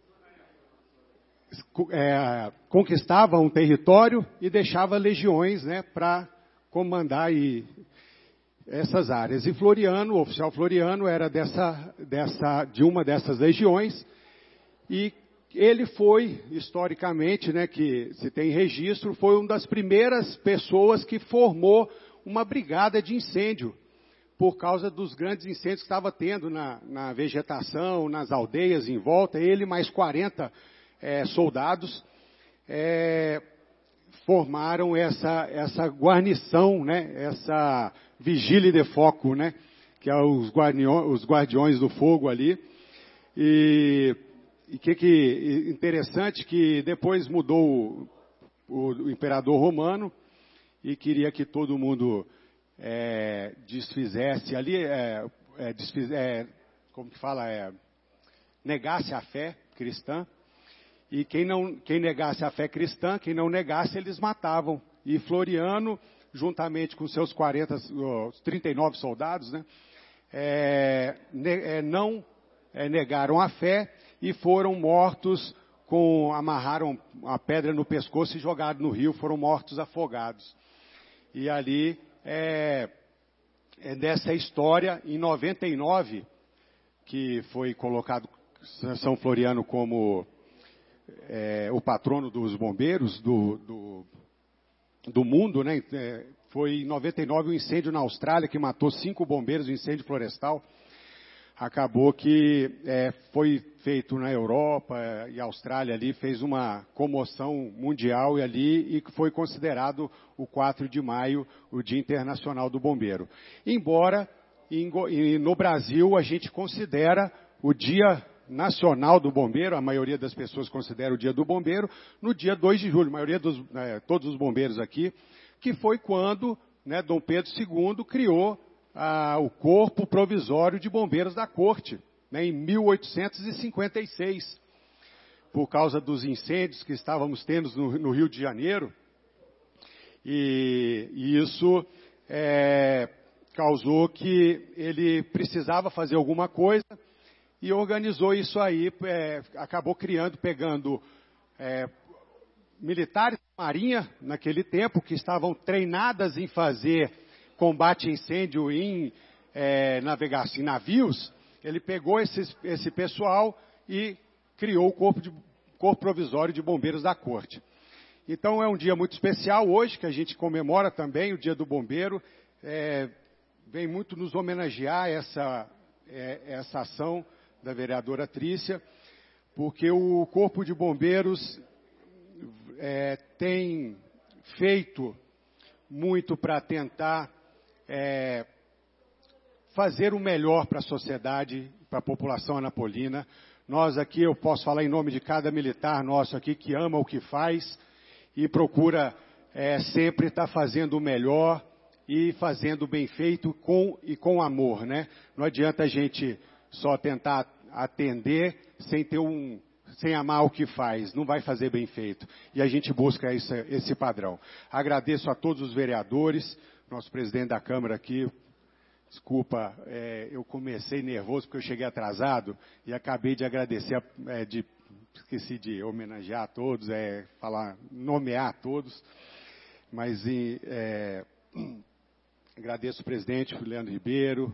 é, conquistava um território e deixava legiões, né, para comandar e, essas áreas. E Floriano, o oficial Floriano, era dessa, dessa, de uma dessas legiões, e ele foi, historicamente, né, que se tem registro, foi uma das primeiras pessoas que formou uma brigada de incêndio, por causa dos grandes incêndios que estava tendo na, na vegetação, nas aldeias em volta. Ele mais quarenta é, soldados é, formaram essa, essa guarnição, né, essa vigília de foco, né, que é os guardiões, os guardiões do fogo ali. E o que, que interessante que depois mudou o, o imperador romano e queria que todo mundo é, desfizesse ali, é, é, desfiz, é, como que fala, é, negasse a fé cristã. E quem, não, quem negasse a fé cristã, quem não negasse, eles matavam. E Floriano, juntamente com seus quarenta, trinta e nove soldados, né, é, ne, é, não é, negaram a fé e foram mortos, com, amarraram a pedra no pescoço e jogaram no rio, foram mortos afogados. E ali, é, é dessa história, em noventa e nove, que foi colocado São Floriano como é, o patrono dos bombeiros do, do, do mundo, né? É, foi em noventa e nove um incêndio na Austrália que matou cinco bombeiros, um incêndio florestal. Acabou que é, foi feito na Europa e Austrália ali, fez uma comoção mundial e ali, e foi considerado o quatro de maio o Dia Internacional do Bombeiro. Embora em, no Brasil a gente considera o Dia Nacional do Bombeiro, a maioria das pessoas considera o Dia do Bombeiro, no dia dois de julho, a maioria dos, é, todos os bombeiros aqui, que foi quando, né, Dom Pedro segundo criou Ah, o Corpo Provisório de Bombeiros da Corte, né, em mil oitocentos e cinquenta e seis, por causa dos incêndios que estávamos tendo no, no Rio de Janeiro, e, e isso é, causou que ele precisava fazer alguma coisa, e organizou isso aí, é, acabou criando, pegando é, militares da Marinha, naquele tempo, que estavam treinadas em fazer combate a incêndio em é, navegação, em navios. Ele pegou esses, esse pessoal e criou o corpo, de, corpo Provisório de Bombeiros da Corte. Então é um dia muito especial hoje, que a gente comemora também o Dia do Bombeiro. É, vem muito nos homenagear essa, é, essa ação da vereadora Trícia, porque o Corpo de Bombeiros é, tem feito muito para tentar É, fazer o melhor para a sociedade, para a população anapolina. Nós aqui, eu posso falar em nome de cada militar nosso aqui, que ama o que faz e procura é, sempre estar fazendo o melhor e fazendo bem feito com, e com amor, né? Não adianta a gente só tentar atender sem ter um, sem amar o que faz, não vai fazer bem feito. E a gente busca esse, esse padrão. Agradeço a todos os vereadores, nosso presidente da Câmara aqui, desculpa, é, eu comecei nervoso porque eu cheguei atrasado e acabei de agradecer, é, de, esqueci de homenagear a todos, é, falar, nomear a todos, mas é, agradeço o presidente Leandro Ribeiro,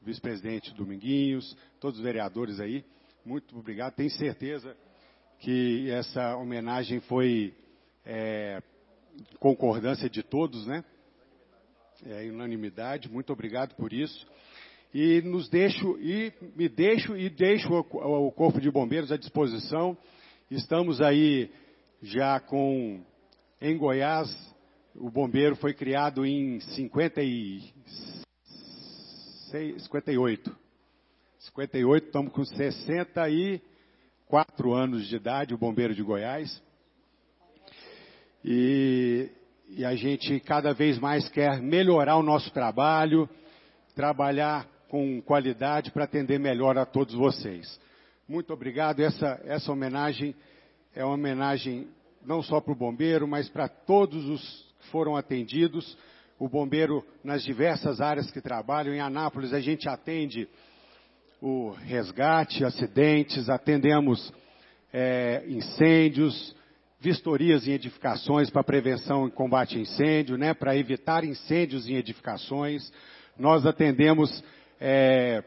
vice-presidente Dominguinhos, todos os vereadores aí, muito obrigado. Tenho certeza que essa homenagem foi é, concordância de todos, né? É, unanimidade, muito obrigado por isso. E nos deixo, e me deixo e deixo o, o Corpo de Bombeiros à disposição. Estamos aí já com, em Goiás, o bombeiro foi criado em cinquenta e seis, cinquenta e oito. cinquenta e oito, estamos com sessenta e quatro anos de idade, o bombeiro de Goiás. E, e a gente cada vez mais quer melhorar o nosso trabalho, trabalhar com qualidade para atender melhor a todos vocês. Muito obrigado. Essa, essa homenagem é uma homenagem não só para o bombeiro, mas para todos os que foram atendidos. O bombeiro nas diversas áreas que trabalham. Em Anápolis a gente atende o resgate, acidentes, atendemos é, incêndios, vistorias em edificações para prevenção e combate a incêndio, né, para evitar incêndios em edificações. Nós atendemos é,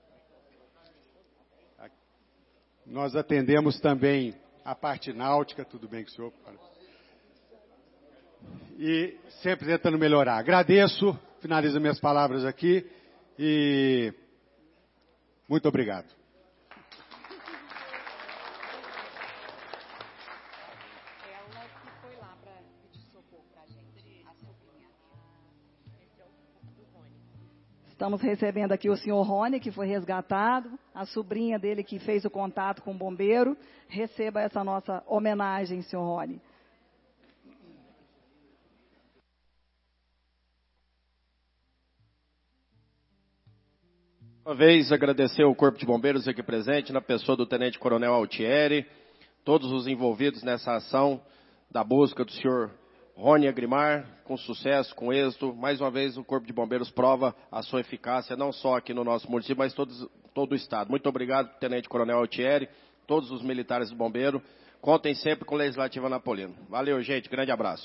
nós atendemos também a parte náutica, tudo bem com o senhor? E sempre tentando melhorar. Agradeço, finalizo minhas palavras aqui e muito obrigado. Ela que foi lá para pedir socorro para a gente, a sobrinha. Esse é o do Rony. Estamos recebendo aqui o senhor Rony, que foi resgatado, a sobrinha dele que fez o contato com o bombeiro. Receba essa nossa homenagem, senhor Rony. Uma vez agradecer ao Corpo de Bombeiros aqui presente, na pessoa do Tenente Coronel Altieri, todos os envolvidos nessa ação da busca do senhor Rony Agrimar, com sucesso, com êxito. Mais uma vez o Corpo de Bombeiros prova a sua eficácia, não só aqui no nosso município, mas todos, todo o Estado. Muito obrigado, Tenente Coronel Altieri, todos os militares do Bombeiro. Contem sempre com o Legislativo Anapolino. Valeu, gente. Grande abraço.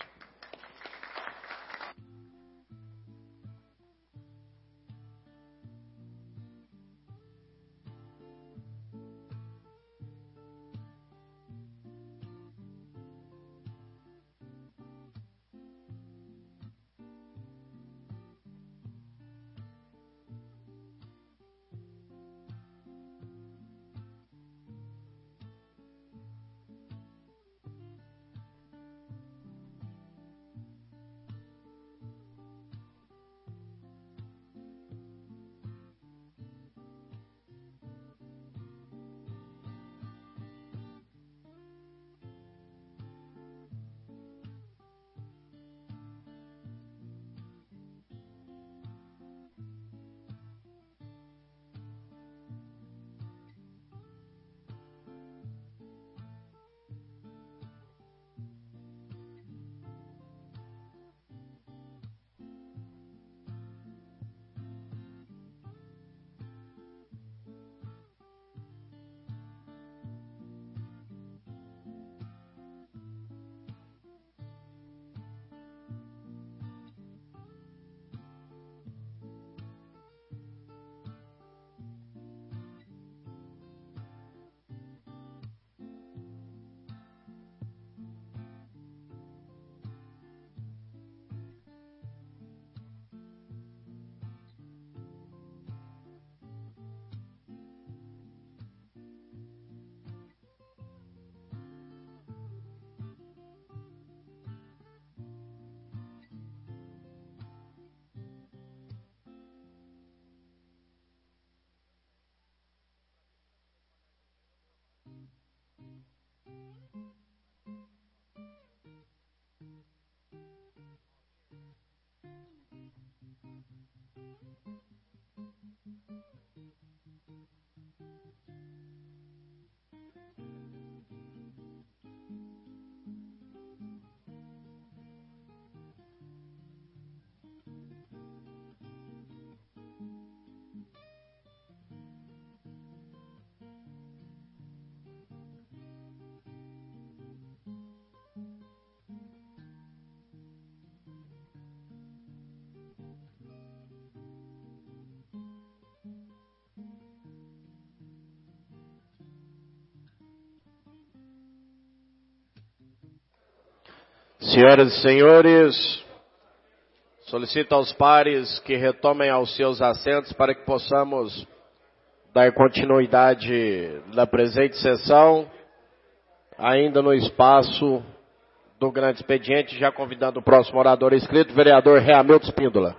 Senhoras e senhores, solicito aos pares que retomem aos seus assentos para que possamos dar continuidade na presente sessão, ainda no espaço do grande expediente, já convidando o próximo orador inscrito, vereador Reamilton Espíndola.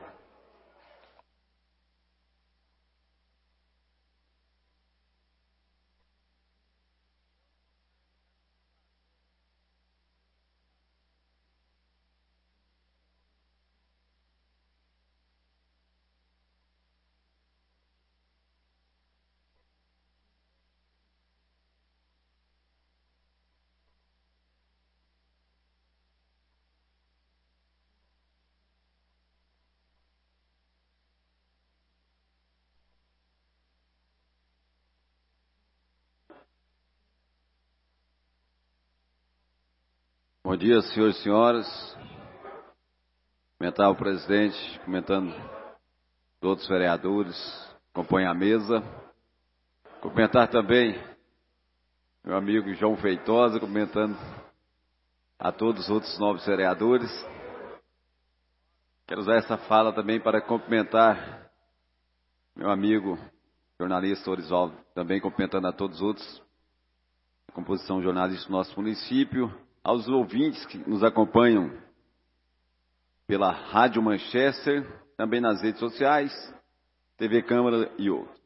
Bom dia, senhores e senhoras. Cumprimentar o presidente, comentando os outros vereadores, acompanha a mesa. Cumprimentar também meu amigo João Feitosa, cumprimentando a todos os outros nobres vereadores. Quero usar essa fala também para cumprimentar meu amigo jornalista Orivaldo, também cumprimentando a todos os outros, a composição jornalística do nosso município. Aos ouvintes que nos acompanham pela Rádio Manchester, também nas redes sociais, T V Câmara e outros.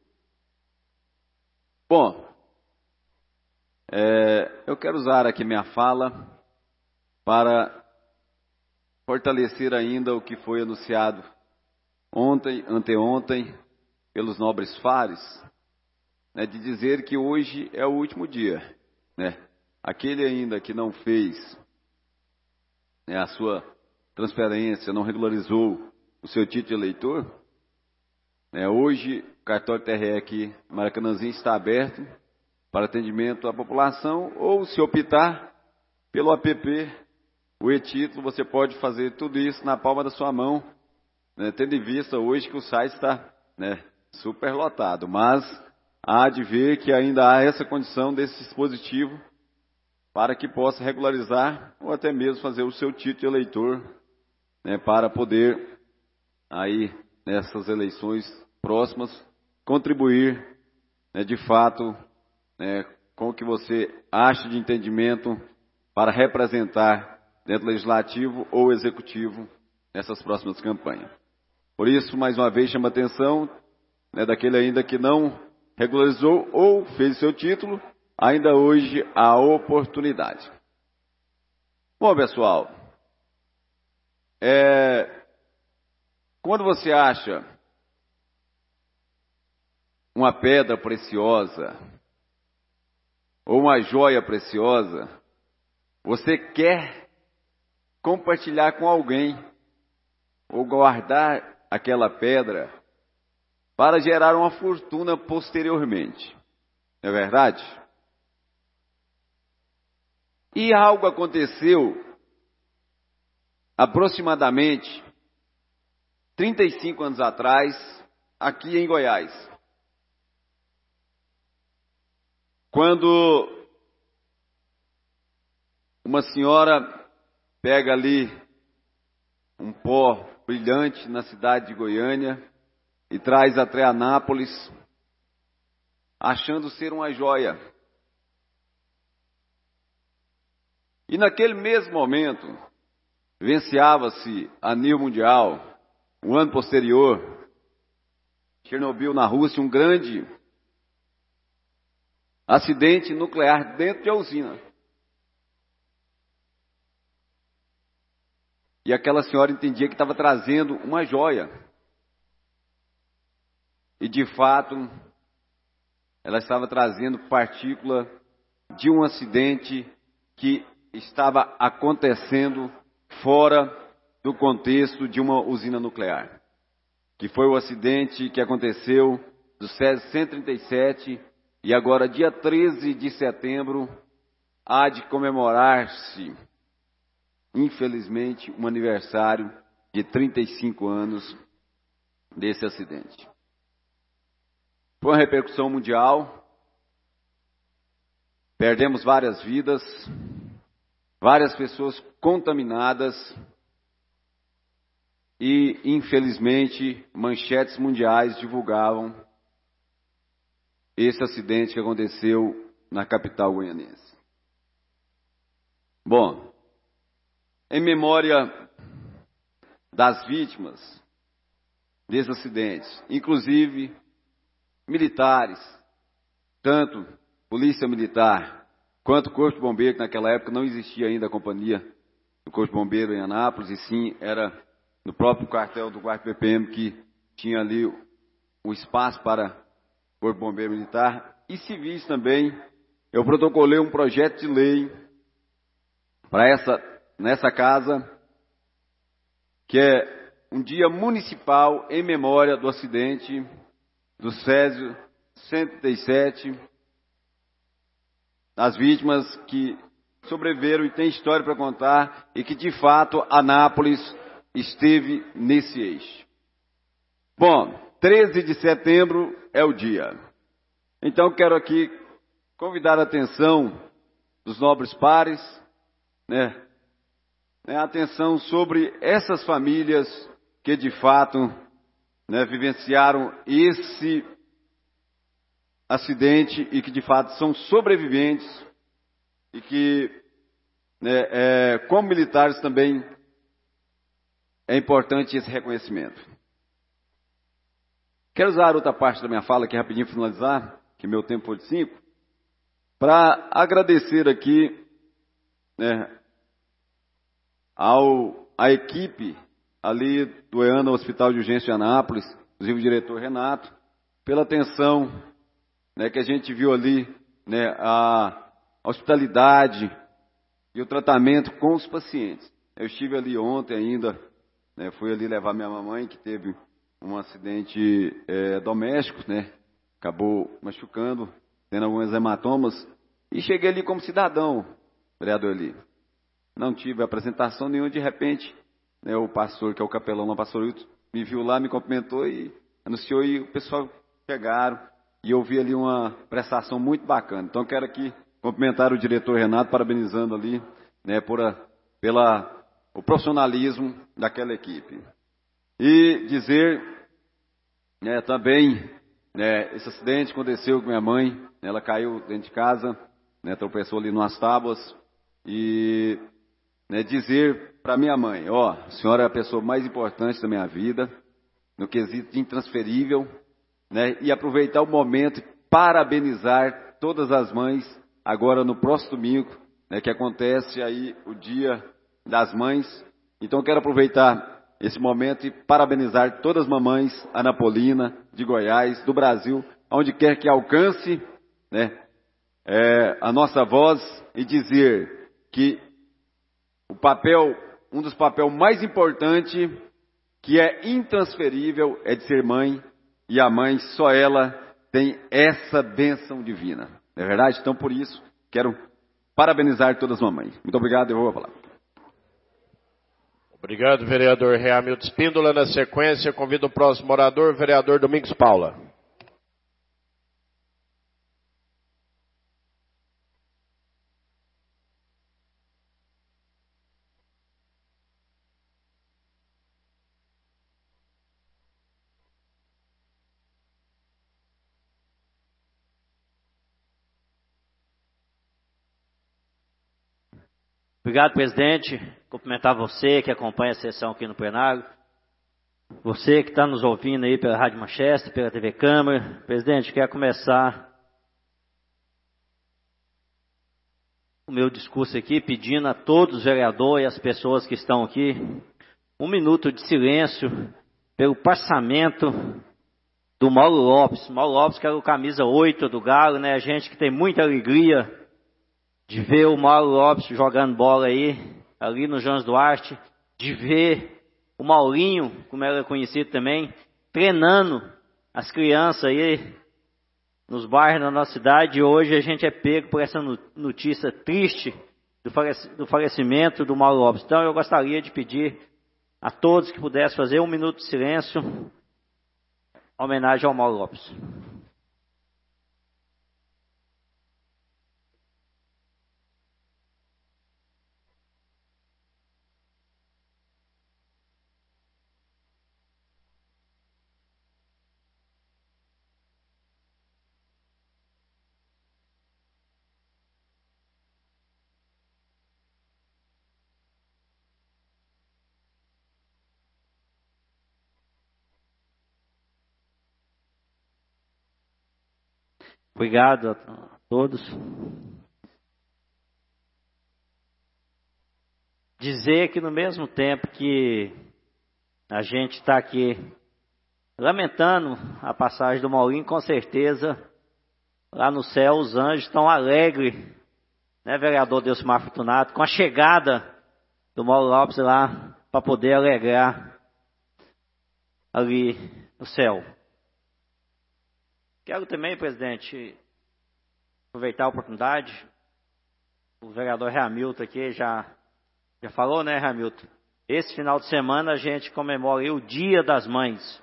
Bom, é, eu quero usar aqui minha fala para fortalecer ainda o que foi anunciado ontem, anteontem, pelos nobres fares, né, de dizer que hoje é o último dia, né? Aquele ainda que não fez, né, a sua transferência, não regularizou o seu título de eleitor, né, hoje o cartório T R E aqui, Maracanãzinho, está aberto para atendimento à população, ou se optar pelo app, o e-título, você pode fazer tudo isso na palma da sua mão, né, tendo em vista hoje que o site está, né, super lotado, mas há de ver que ainda há essa condição desse dispositivo para que possa regularizar ou até mesmo fazer o seu título de eleitor, né, para poder, aí, nessas eleições próximas, contribuir, né, de fato, né, com o que você acha de entendimento para representar dentro do legislativo ou executivo nessas próximas campanhas. Por isso, mais uma vez, chama a atenção, né, daquele ainda que não regularizou ou fez seu título, ainda hoje a oportunidade. Bom, pessoal, é, quando você acha uma pedra preciosa ou uma joia preciosa, você quer compartilhar com alguém ou guardar aquela pedra para gerar uma fortuna posteriormente. Não é verdade? E algo aconteceu aproximadamente trinta e cinco anos atrás, aqui em Goiás. Quando uma senhora pega ali um pó brilhante na cidade de Goiânia e traz até Anápolis, achando ser uma joia. E naquele mesmo momento, vivenciava-se a nível mundial, o ano posterior, Chernobyl na Rússia, um grande acidente nuclear dentro de a usina. E aquela senhora entendia que estava trazendo uma joia. E de fato, ela estava trazendo partícula de um acidente que estava acontecendo fora do contexto de uma usina nuclear, que foi o acidente que aconteceu do Césio cento e trinta e sete, e agora, dia treze de setembro, há de comemorar-se, infelizmente, um aniversário de trinta e cinco anos desse acidente. Foi uma repercussão mundial, perdemos várias vidas, várias pessoas contaminadas e, infelizmente, manchetes mundiais divulgavam esse acidente que aconteceu na capital goianense. Bom, em memória das vítimas desse acidente, inclusive militares, tanto polícia militar quanto corpo de bombeiro, que naquela época não existia ainda a companhia do corpo de bombeiro em Anápolis, e sim era no próprio quartel do quarto B P M que tinha ali o espaço para corpo de bombeiro militar e civis também. Eu protocolei um projeto de lei para essa nessa casa, que é um dia municipal em memória do acidente do Césio cento e trinta e sete, as vítimas que sobreviveram e têm história para contar e que de fato Anápolis esteve nesse eixo. Bom, treze de setembro é o dia. Então quero aqui convidar a atenção dos nobres pares, né, né, a atenção sobre essas famílias que de fato, né, vivenciaram esse acidente e que de fato são sobreviventes e que, né, é, como militares também é importante esse reconhecimento. Quero usar outra parte da minha fala aqui rapidinho finalizar, que meu tempo foi de cinco, para agradecer aqui, né, ao a equipe ali do EANA Hospital de Urgência de Anápolis, inclusive o diretor Renato, pela atenção, né, que a gente viu ali, né, a hospitalidade e o tratamento com os pacientes. Eu estive ali ontem ainda, né, fui ali levar minha mamãe, que teve um acidente é, doméstico, né, acabou machucando, tendo alguns hematomas, e cheguei ali como cidadão, vereador ali. Não tive apresentação nenhuma, de repente, né, o pastor, que é o capelão lá, o pastor Hilton, me viu lá, me cumprimentou e anunciou, e o pessoal chegaram, e eu vi ali uma prestação muito bacana. Então, quero aqui cumprimentar o diretor Renato, parabenizando ali, né, por a, pela, o profissionalismo daquela equipe. E dizer, né, também, né, esse acidente aconteceu com minha mãe, ela caiu dentro de casa, né, tropeçou ali nas tábuas, e, né, dizer para minha mãe, ó, a senhora é a pessoa mais importante da minha vida, no quesito intransferível, né, e aproveitar o momento e parabenizar todas as mães, agora no próximo domingo, né, que acontece aí o Dia das Mães. Então quero aproveitar esse momento e parabenizar todas as mamães anapolina, de Goiás, do Brasil, onde quer que alcance, né, é, a nossa voz, e dizer que o papel, um dos papéis mais importantes, que é intransferível, é de ser mãe, e a mãe, só ela tem essa bênção divina. Não é verdade? Então, por isso, quero parabenizar todas as mamães. Muito obrigado, eu vou a palavra. Obrigado, vereador Reamildo Espíndola. Na sequência, convido o próximo orador, vereador Domingos Paula. Obrigado, presidente. Cumprimentar você que acompanha a sessão aqui no plenário. Você que está nos ouvindo aí pela Rádio Manchester, pela T V Câmara. Presidente, quero começar o meu discurso aqui pedindo a todos os vereadores e as pessoas que estão aqui um minuto de silêncio pelo passamento do Mauro Lopes. Mauro Lopes, que era o camisa oito do Galo, né? A gente que tem muita alegria de ver o Mauro Lopes jogando bola aí, ali no Jones Duarte, de ver o Maurinho, como era conhecido também, treinando as crianças aí nos bairros da nossa cidade. E hoje a gente é pego por essa notícia triste do falecimento do Mauro Lopes. Então eu gostaria de pedir a todos que pudessem fazer um minuto de silêncio, em homenagem ao Mauro Lopes. Obrigado a todos. Dizer que no mesmo tempo que a gente está aqui lamentando a passagem do Maurinho, com certeza lá no céu os anjos estão alegres, né, vereador Delcimar Fortunato, com a chegada do Mauro Lopes lá, para poder alegrar ali no céu. Quero também, presidente, aproveitar a oportunidade, o vereador Hamilton aqui já, já falou, né, Hamilton? Esse final de semana a gente comemora aí o Dia das Mães.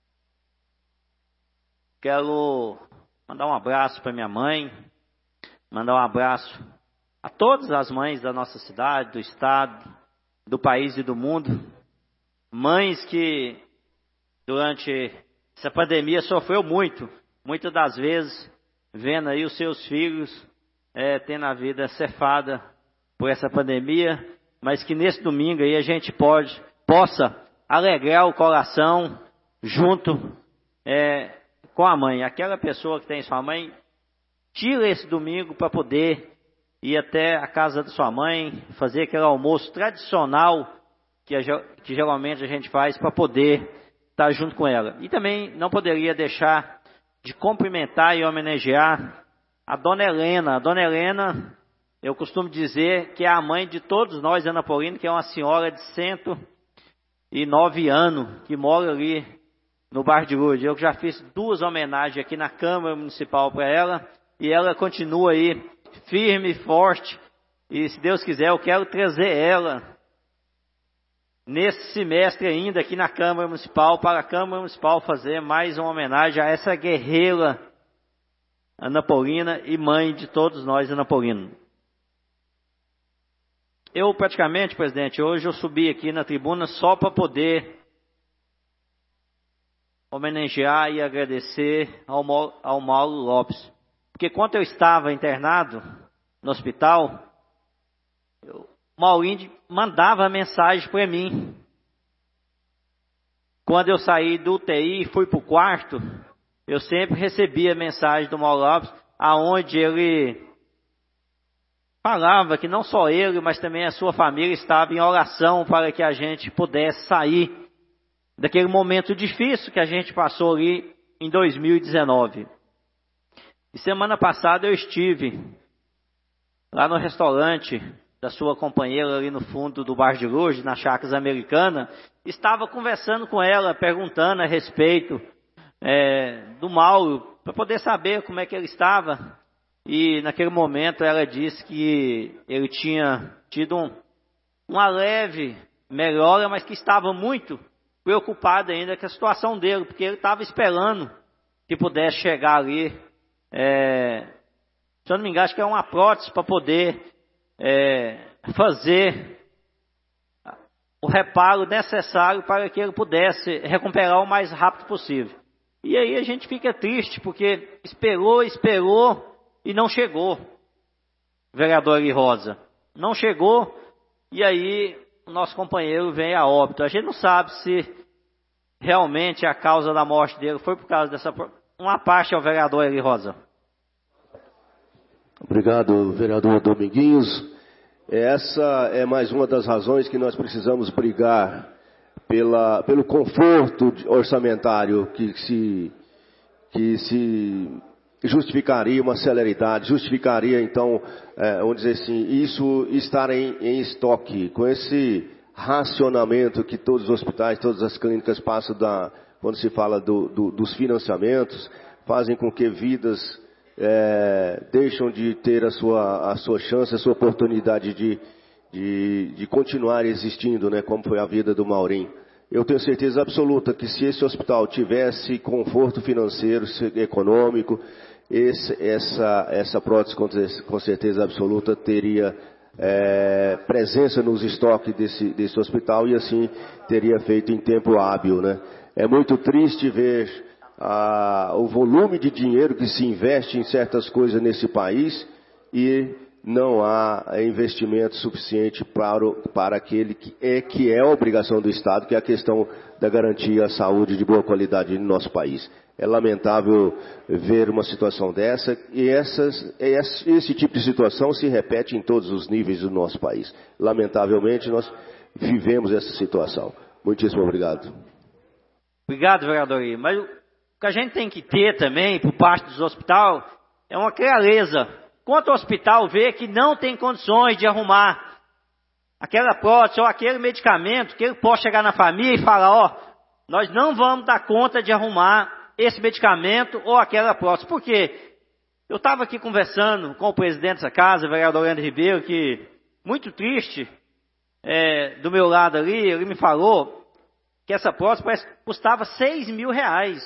Quero mandar um abraço para minha mãe, mandar um abraço a todas as mães da nossa cidade, do estado, do país e do mundo. Mães que durante essa pandemia sofreu muito, muitas das vezes vendo aí os seus filhos é, tendo a vida cefada por essa pandemia, mas que nesse domingo aí a gente pode, possa alegrar o coração junto é, com a mãe. Aquela pessoa que tem sua mãe, tira esse domingo para poder ir até a casa da sua mãe, fazer aquele almoço tradicional que, a, que geralmente a gente faz para poder estar junto com ela. E também não poderia deixar de cumprimentar e homenagear a Dona Helena. A Dona Helena, eu costumo dizer que é a mãe de todos nós, Anapolino, que é uma senhora de cento e nove anos, que mora ali no Bar de Lourdes. Eu já fiz duas homenagens aqui na Câmara Municipal para ela, e ela continua aí firme e forte, e se Deus quiser eu quero trazer ela nesse semestre ainda aqui na Câmara Municipal, para a Câmara Municipal fazer mais uma homenagem a essa guerreira anapolina e mãe de todos nós anapolinos. Eu praticamente, presidente, hoje eu subi aqui na tribuna só para poder homenagear e agradecer ao, ao Mauro Lopes. Porque quando eu estava internado no hospital, eu, o Maurinho mandava mensagem para mim. Quando eu saí do U T I e fui para o quarto, eu sempre recebia mensagem do Mauro Lopes, aonde ele falava que não só ele, mas também a sua família estava em oração para que a gente pudesse sair daquele momento difícil que a gente passou ali em dois mil e dezenove. E semana passada eu estive lá no restaurante da sua companheira ali no fundo do Bar de Lourdes, na Chácaras Americana. Estava conversando com ela, perguntando a respeito é, do Mauro, para poder saber como é que ele estava. E naquele momento ela disse que ele tinha tido um, uma leve melhora, mas que estava muito preocupado ainda com a situação dele, porque ele estava esperando que pudesse chegar ali, é, se eu não me engano, acho que é uma prótese para poder é, fazer o reparo necessário para que ele pudesse recuperar o mais rápido possível. E aí a gente fica triste, porque esperou, esperou e não chegou, vereador Eli Rosa. Não chegou, e aí o nosso companheiro vem a óbito. A gente não sabe se realmente a causa da morte dele foi por causa dessa... Uma parte ao vereador Eli Rosa. Obrigado, vereador Dominguinhos. Essa é mais uma das razões que nós precisamos brigar pela, pelo conforto orçamentário que se, que se justificaria uma celeridade, justificaria então, é, vamos dizer assim, isso estar em, em estoque, com esse racionamento que todos os hospitais, todas as clínicas passam da, quando se fala do, do, dos financiamentos, fazem com que vidas é, deixam de ter a sua, a sua chance, a sua oportunidade de, de, de continuar existindo, né, como foi a vida do Maurinho. Eu tenho certeza absoluta que se esse hospital tivesse conforto financeiro, econômico, esse, essa, essa prótese com certeza absoluta teria é, presença nos estoques desse, desse hospital e assim teria feito em tempo hábil, né? É muito triste ver ah, o volume de dinheiro que se investe em certas coisas nesse país e não há investimento suficiente para, o, para aquele que é, que é a obrigação do Estado, que é a questão da garantia à saúde de boa qualidade no nosso país. É lamentável ver uma situação dessa, e essas, esse tipo de situação se repete em todos os níveis do nosso país. Lamentavelmente, nós vivemos essa situação. Muitíssimo obrigado. Obrigado, vereador. Mas o que a gente tem que ter também, por parte dos hospitais, é uma clareza. Quanto o hospital vê que não tem condições de arrumar aquela prótese ou aquele medicamento, que ele possa chegar na família e falar, ó, nós não vamos dar conta de arrumar esse medicamento ou aquela prótese. Por quê? Eu estava aqui conversando com o presidente dessa casa, o vereador Leandro Ribeiro, que, muito triste, é, do meu lado ali, ele me falou que essa prótese parece que custava seis mil reais.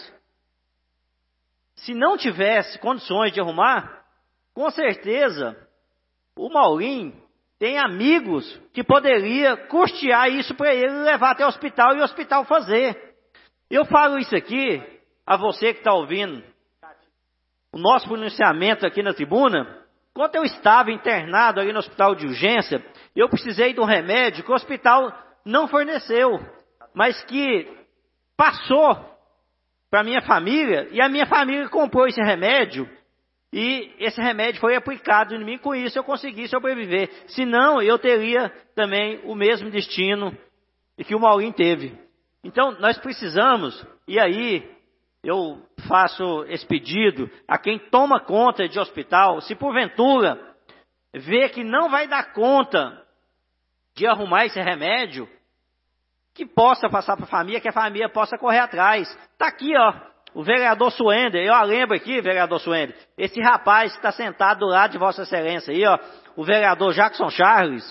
Se não tivesse condições de arrumar, com certeza, o Maurinho tem amigos que poderia custear isso para ele levar até o hospital e o hospital fazer. Eu falo isso aqui a você que está ouvindo o nosso pronunciamento aqui na tribuna. Quando eu estava internado ali no hospital de urgência, eu precisei de um remédio que o hospital não forneceu, mas que passou para a minha família, e a minha família comprou esse remédio, e esse remédio foi aplicado em mim, com isso eu consegui sobreviver. Senão, eu teria também o mesmo destino que o Maurinho teve. Então, nós precisamos, e aí eu faço esse pedido a quem toma conta de hospital, se porventura vê que não vai dar conta de arrumar esse remédio, que possa passar para a família, que a família possa correr atrás. Está aqui, ó, o vereador Suender, eu lembro aqui, vereador Suender, esse rapaz que está sentado do lado de Vossa Excelência aí, ó, o vereador Jackson Charles,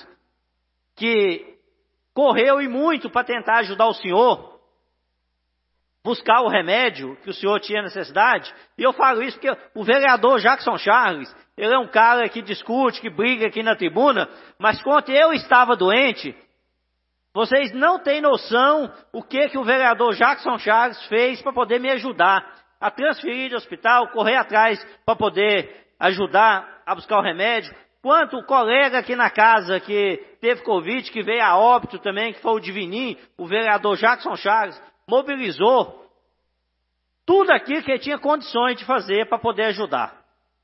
que correu e muito para tentar ajudar o senhor, buscar o remédio que o senhor tinha necessidade. E eu falo isso porque o vereador Jackson Charles, ele é um cara que discute, que briga aqui na tribuna, mas quando eu estava doente, vocês não têm noção o que, que o vereador Jackson Charles fez para poder me ajudar a transferir de hospital, correr atrás para poder ajudar a buscar o remédio. Quanto o colega aqui na casa que teve Covid, que veio a óbito também, que foi o Divinim, o vereador Jackson Charles, mobilizou tudo aquilo que ele tinha condições de fazer para poder ajudar.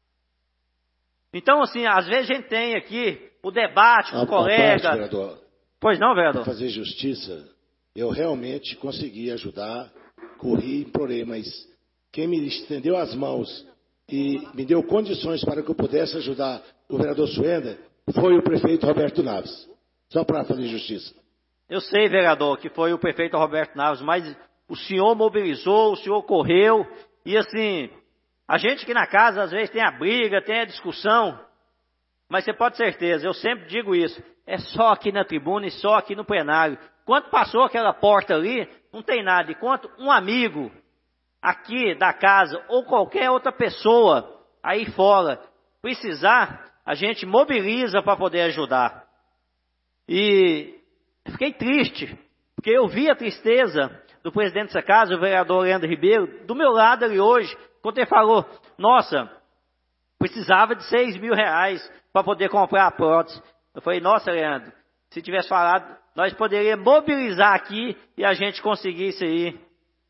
Então, assim, às vezes a gente tem aqui o debate com o colega... Parte, vereador. Pois não, vereador? Para fazer justiça, eu realmente consegui ajudar, corri e implorei, mas quem me estendeu as mãos e me deu condições para que eu pudesse ajudar o vereador Suender foi o prefeito Roberto Naves. Só para fazer justiça. Eu sei, vereador, que foi o prefeito Roberto Naves, mas o senhor mobilizou, o senhor correu, e assim, a gente aqui na casa às vezes tem a briga, tem a discussão, mas você pode ter certeza, eu sempre digo isso, é só aqui na tribuna e só aqui no plenário. Quando passou aquela porta ali, não tem nada. Enquanto um amigo aqui da casa ou qualquer outra pessoa aí fora precisar, a gente mobiliza para poder ajudar. E fiquei triste, porque eu vi a tristeza do presidente dessa casa, o vereador Leandro Ribeiro, do meu lado ali hoje, quando ele falou, nossa, precisava de seis mil reais para poder comprar a prótese. Eu falei, nossa, Leandro, se tivesse falado, nós poderíamos mobilizar aqui e a gente conseguisse ir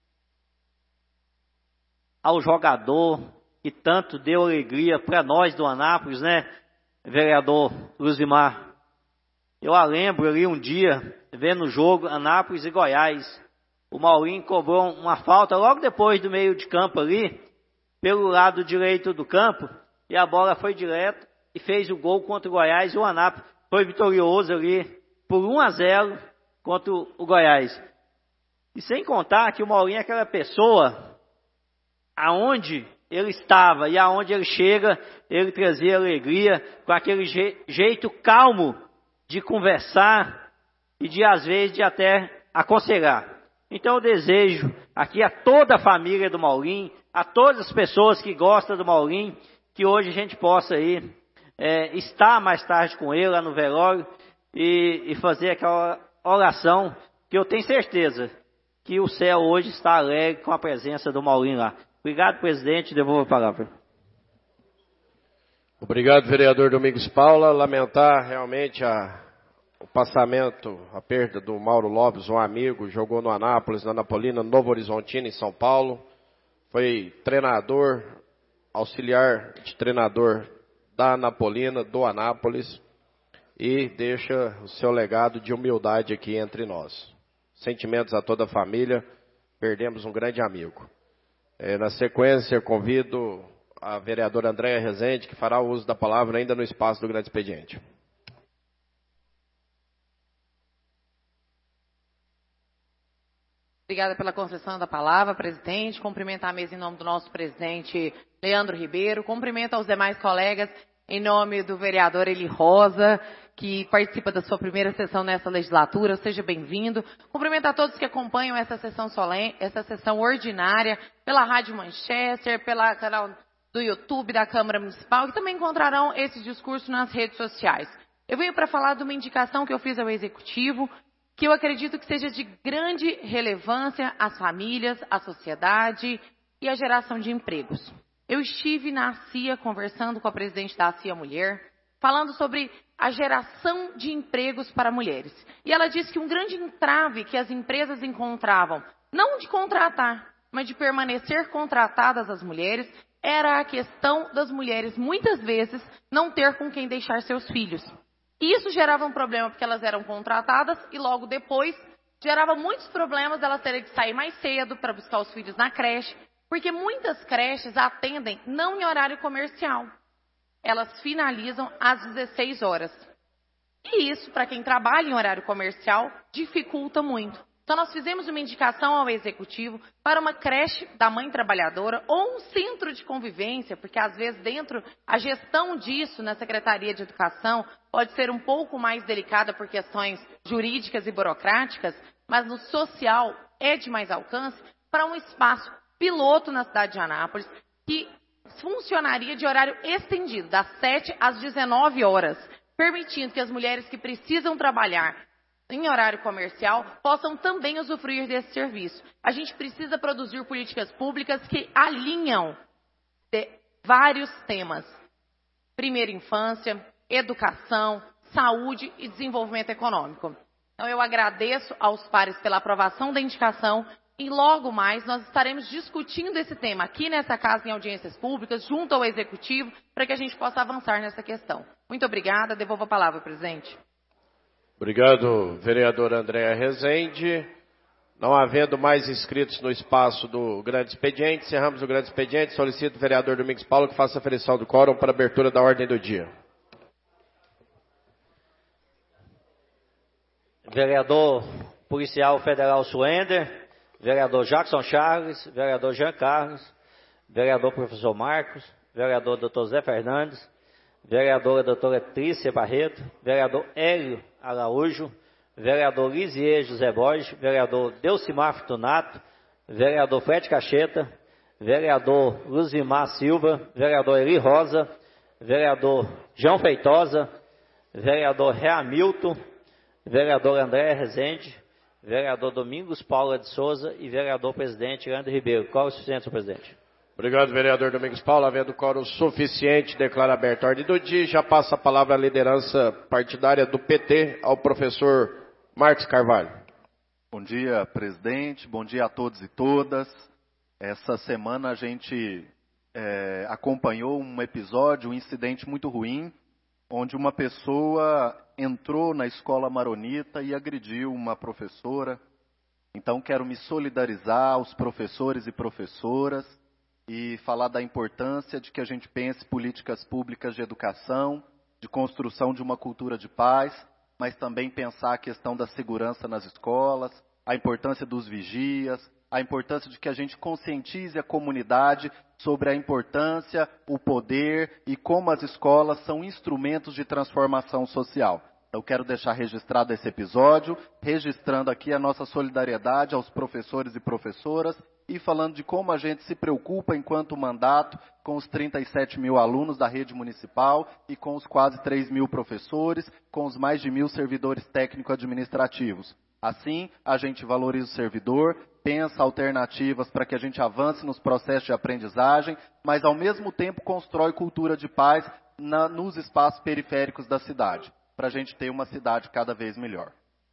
ao jogador que tanto deu alegria para nós do Anápolis, né, vereador Luzimar? Eu a lembro ali um dia, vendo o jogo Anápolis e Goiás, o Maurinho cobrou uma falta logo depois do meio de campo ali, pelo lado direito do campo, e a bola foi direto e fez o gol contra o Goiás, e o Anápolis foi vitorioso ali por um a zero contra o Goiás. E sem contar que o Maurinho é aquela pessoa, aonde ele estava e aonde ele chega, ele trazia alegria, com aquele je- jeito calmo de conversar e de às vezes de até aconselhar. Então eu desejo aqui a toda a família do Maurinho, a todas as pessoas que gostam do Maurinho, que hoje a gente possa aí é, estar mais tarde com ele lá no velório e, e fazer aquela oração que eu tenho certeza que o céu hoje está alegre com a presença do Maurinho lá. Obrigado, presidente, devolvo a palavra. Obrigado, vereador Domingos Paula. Lamentar realmente a, o passamento, a perda do Mauro Lopes, um amigo, jogou no Anápolis, na Anapolina, Novo Horizontino, em São Paulo. Foi treinador, auxiliar de treinador da Anapolina, do Anápolis, e deixa o seu legado de humildade aqui entre nós. Sentimentos a toda a família, perdemos um grande amigo. É, na sequência, convido a vereadora Andréia Rezende, que fará o uso da palavra ainda no espaço do grande expediente. Obrigada pela concessão da palavra, presidente. Cumprimento a mesa em nome do nosso presidente Leandro Ribeiro. Cumprimento aos demais colegas em nome do vereador Eli Rosa, que participa da sua primeira sessão nessa legislatura. Seja bem-vindo. Cumprimento a todos que acompanham essa sessão solene, essa sessão ordinária pela Rádio Manchester, pela canal do YouTube da Câmara Municipal, e também encontrarão esse discurso nas redes sociais. Eu venho para falar de uma indicação que eu fiz ao Executivo, que eu acredito que seja de grande relevância às famílias, à sociedade e à geração de empregos. Eu estive na C I A conversando com a presidente da C I A Mulher, falando sobre a geração de empregos para mulheres. E ela disse que um grande entrave que as empresas encontravam, não de contratar, mas de permanecer contratadas as mulheres, era a questão das mulheres, muitas vezes, não ter com quem deixar seus filhos. E isso gerava um problema porque elas eram contratadas e logo depois gerava muitos problemas delas terem que sair mais cedo para buscar os filhos na creche, porque muitas creches atendem não em horário comercial. Elas finalizam às dezesseis horas. E isso, para quem trabalha em horário comercial, dificulta muito. Então, nós fizemos uma indicação ao Executivo para uma creche da mãe trabalhadora ou um centro de convivência, porque às vezes dentro, a gestão disso na Secretaria de Educação pode ser um pouco mais delicada por questões jurídicas e burocráticas, mas no social é de mais alcance, para um espaço piloto na cidade de Anápolis, que funcionaria de horário estendido, das sete às dezenove horas, permitindo que as mulheres que precisam trabalhar em horário comercial, possam também usufruir desse serviço. A gente precisa produzir políticas públicas que alinham de vários temas. Primeira infância, educação, saúde e desenvolvimento econômico. Então, eu agradeço aos pares pela aprovação da indicação e logo mais nós estaremos discutindo esse tema aqui nessa casa em audiências públicas, junto ao Executivo, para que a gente possa avançar nessa questão. Muito obrigada. Devolvo a palavra, presidente. Obrigado, vereadora Andréia Rezende. Não havendo mais inscritos no espaço do grande expediente, encerramos o grande expediente. Solicito o vereador Domingos Paulo que faça a aferição do quórum para a abertura da ordem do dia. Vereador Policial Federal Suender, vereador Jackson Charles, vereador Jean Carlos, vereador Professor Marcos, vereador doutor Zé Fernandes, vereadora doutora Trícia Barreto, vereador Hélio Araújo, vereador Lisier José Borges, vereador Delcimar Fortunato, vereador Fred Cacheta, vereador Luzimar Silva, vereador Eli Rosa, vereador João Feitosa, vereador Reamilton, vereador André Rezende, vereador Domingos Paula de Souza e vereador presidente Leandro Ribeiro. Qual o suficiente, senhor presidente? Obrigado, vereador Domingos Paulo. Havendo quórum suficiente, declaro aberta a ordem do dia. Já passa a palavra à liderança partidária do P T, ao professor Marcos Carvalho. Bom dia, presidente. Bom dia a todos e todas. Essa semana a gente é, acompanhou um episódio, um incidente muito ruim, onde uma pessoa entrou na escola maronita e agrediu uma professora. Então, quero me solidarizar aos professores e professoras e falar da importância de que a gente pense políticas públicas de educação, de construção de uma cultura de paz, mas também pensar a questão da segurança nas escolas, a importância dos vigias, a importância de que a gente conscientize a comunidade sobre a importância, o poder e como as escolas são instrumentos de transformação social. Eu quero deixar registrado esse episódio, registrando aqui a nossa solidariedade aos professores e professoras e falando de como a gente se preocupa enquanto mandato com os trinta e sete mil alunos da rede municipal e com os quase três mil professores, com os mais de mil servidores técnico-administrativos. Assim, a gente valoriza o servidor, pensa alternativas para que a gente avance nos processos de aprendizagem, mas ao mesmo tempo constrói cultura de paz na, nos espaços periféricos da cidade, para a gente ter uma cidade cada vez melhor.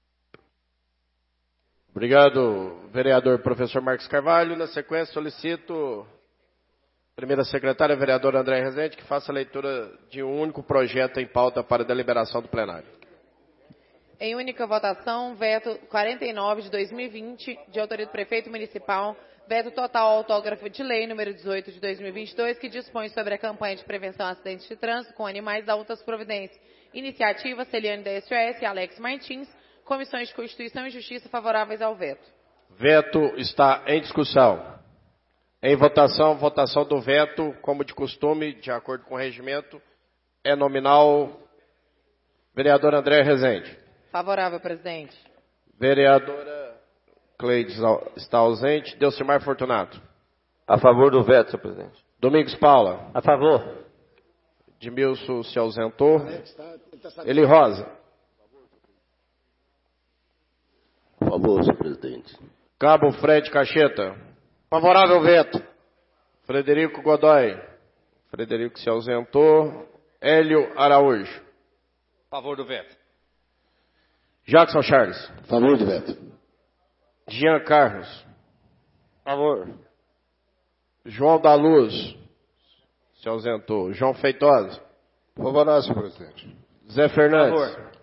Obrigado, vereador professor Marcos Carvalho. Na sequência, solicito a primeira secretária, vereadora André Rezende, que faça a leitura de um único projeto em pauta para deliberação do plenário. Em única votação, veto quarenta e nove de dois mil e vinte, de autoria do prefeito municipal, veto total ao autógrafo de lei número dezoito de dois mil e vinte e dois, que dispõe sobre a campanha de prevenção a acidentes de trânsito com animais da Altas Providências. Iniciativa Celiane da S O S e Alex Martins. Comissões de Constituição e Justiça favoráveis ao veto. Veto está em discussão. Em votação, votação do veto, como de costume, de acordo com o regimento, é nominal. Vereador André Rezende. Favorável, presidente. Vereadora Cleide está ausente. Delcimar Fortunato. A favor do veto, senhor presidente. Domingos Paula. A favor. Edmilson se ausentou. Eli Rosa. Por favor, senhor presidente. Cabo Fred Cacheta. Favorável ao veto. Frederico Godoy. Frederico se ausentou. Hélio Araújo. Favor do veto. Jackson Charles. Favor do veto. Jean Carlos. Favor. João da Luz. Se ausentou. João Feitosa. Favorável, senhor presidente. Zé Fernandes. Favor.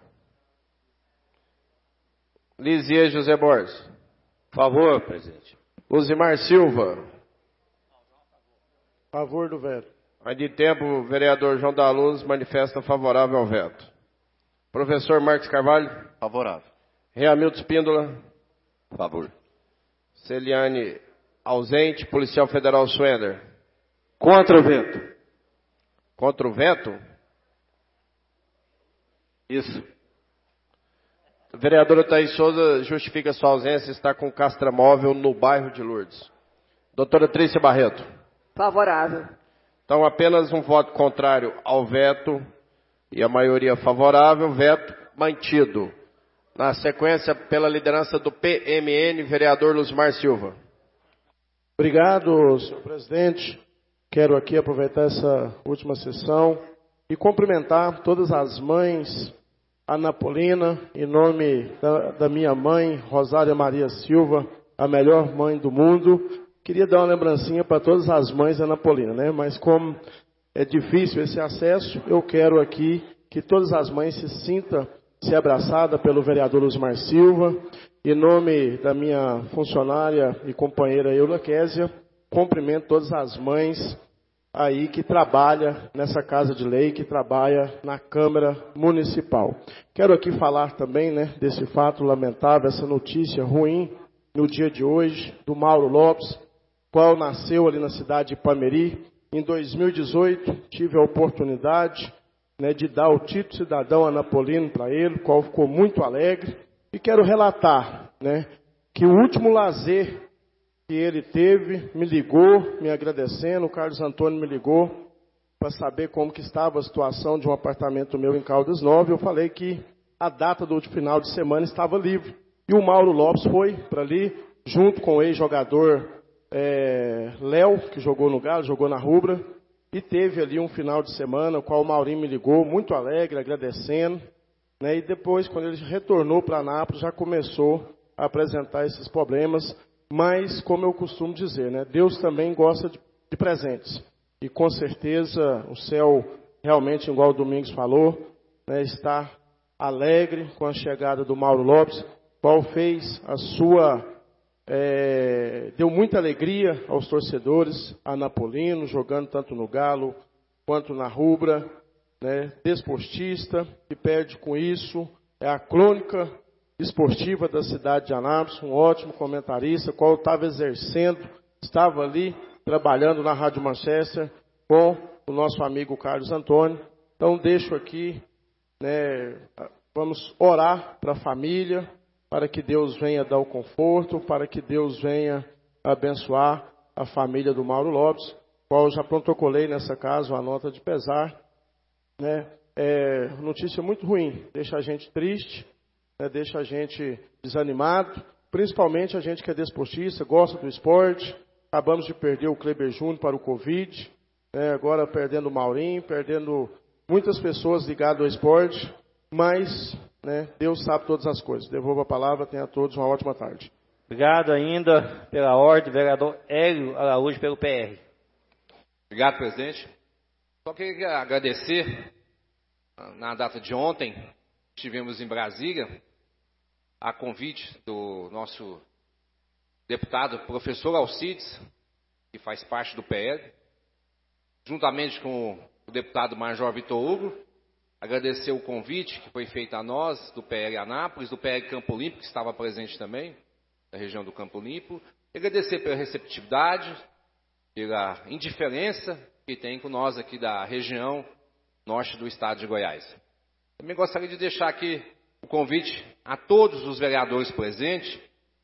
Lisier José Borges. Favor, presidente. Luzimar Silva. Favor do veto. Aí de tempo, o vereador João da Luz manifesta favorável ao veto. Professor Marcos Carvalho. Favorável. Reamildo Espíndola. Favor. Celiane ausente. Policial Federal Suender. Contra o veto. Contra o veto? Isso. Vereadora Thaís Souza justifica sua ausência, está com castramóvel no bairro de Lourdes. Doutora Trícia Barreto. Favorável. Então, apenas um voto contrário ao veto e a maioria favorável, veto mantido. Na sequência, pela liderança do P M N, vereador Luzimar Silva. Obrigado, senhor presidente. Quero aqui aproveitar essa última sessão e cumprimentar todas as mães anapolina, em nome da, da minha mãe, Rosária Maria Silva, a melhor mãe do mundo. Queria dar uma lembrancinha para todas as mães anapolinas, né? Mas como é difícil esse acesso, eu quero aqui que todas as mães se sintam se abraçadas pelo vereador Luzimar Silva. Em nome da minha funcionária e companheira Eula Késia, cumprimento todas as mães aí que trabalha nessa Casa de Lei, que trabalha na Câmara Municipal. Quero aqui falar também, né, desse fato lamentável, essa notícia ruim no dia de hoje, do Mauro Lopes, qual nasceu ali na cidade de Ipameri. Em dois mil e dezoito, tive a oportunidade, né, de dar o título cidadão anapolino para ele, qual ficou muito alegre. E quero relatar, né, que o último lazer que ele teve, me ligou, me agradecendo, o Carlos Antônio me ligou para saber como que estava a situação de um apartamento meu em Caldas Novas. Eu falei que a data do último final de semana estava livre. E o Mauro Lopes foi para ali, junto com o ex-jogador é, Léo, que jogou no Galo, jogou na Rubra, e teve ali um final de semana, o qual o Maurinho me ligou, muito alegre, agradecendo. Né, e depois, quando ele retornou para Anápolis, já começou a apresentar esses problemas. Mas, como eu costumo dizer, né, Deus também gosta de, de presentes. E com certeza o céu, realmente, igual o Domingos falou, né, está alegre com a chegada do Mauro Lopes, qual fez a sua... É, deu muita alegria aos torcedores anapolinos, jogando tanto no Galo quanto na Rubra, né, desportista, que perde com isso, é a crônica esportiva da cidade de Anápolis, um ótimo comentarista, qual estava exercendo, estava ali trabalhando na Rádio Manchester com o nosso amigo Carlos Antônio. Então deixo aqui, né, vamos orar para a família, para que Deus venha dar o conforto, para que Deus venha abençoar a família do Mauro Lopes, qual eu já protocolei nessa casa uma nota de pesar, né? É notícia muito ruim, deixa a gente triste, né? Deixa a gente desanimado, principalmente a gente que é desportista, gosta do esporte. Acabamos de perder o Kleber Júnior para o Covid, né? Agora perdendo o Maurinho, perdendo muitas pessoas ligadas ao esporte, mas né, Deus sabe todas as coisas. Devolvo a palavra, tenha a todos uma ótima tarde. Obrigado ainda pela ordem, vereador Hélio Araújo, pelo P R. Obrigado, presidente. Só queria agradecer, na data de ontem, estivemos em Brasília, a convite do nosso deputado, professor Alcides, que faz parte do P L, juntamente com o deputado Major Vitor Hugo, agradecer o convite que foi feito a nós, do P L Anápolis, do P L Campo Limpo, que estava presente também, da região do Campo Limpo, e agradecer pela receptividade, pela indiferença que tem com nós aqui da região norte do estado de Goiás. Também gostaria de deixar aqui o convite a todos os vereadores presentes.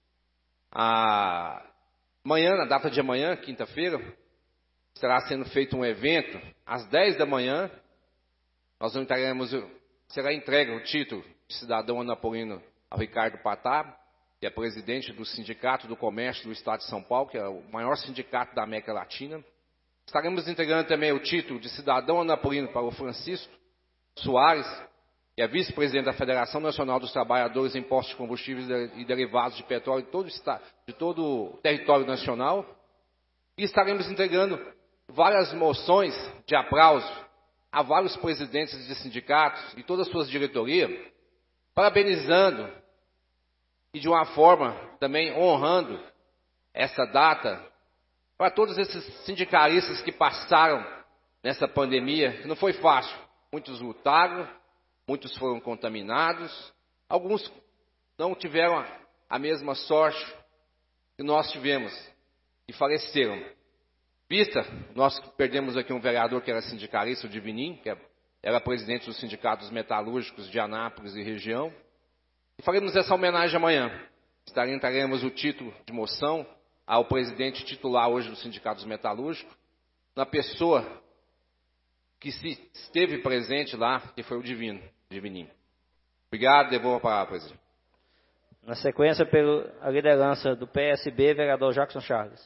Amanhã, na data de amanhã, quinta-feira, estará sendo feito um evento às dez da manhã. Nós entregaremos, será entregue o título de cidadão anapolino ao Ricardo Patá, que é presidente do Sindicato do Comércio do Estado de São Paulo, que é o maior sindicato da América Latina. Estaremos entregando também o título de cidadão anapolino para o Francisco Soares, que é vice-presidente da Federação Nacional dos Trabalhadores em Postos de Combustíveis e Derivados de Petróleo de todo o, estado, de todo o território nacional. E estaremos entregando várias moções de aplauso a vários presidentes de sindicatos e todas as suas diretorias, parabenizando e de uma forma também honrando essa data para todos esses sindicalistas que passaram nessa pandemia, que não foi fácil. Muitos lutaram, muitos foram contaminados, alguns não tiveram a mesma sorte que nós tivemos e faleceram. Vista, nós perdemos aqui um vereador que era sindicalista, o Divinim, que era presidente dos sindicatos metalúrgicos de Anápolis e região. E faremos essa homenagem amanhã. Entregaremos o título de moção ao presidente titular hoje dos sindicatos metalúrgicos, na pessoa que se esteve presente lá, que foi o Divino, Divinim. Obrigado, devolvo a palavra, presidente. Na sequência, pela liderança do P S B, vereador Jackson Charles.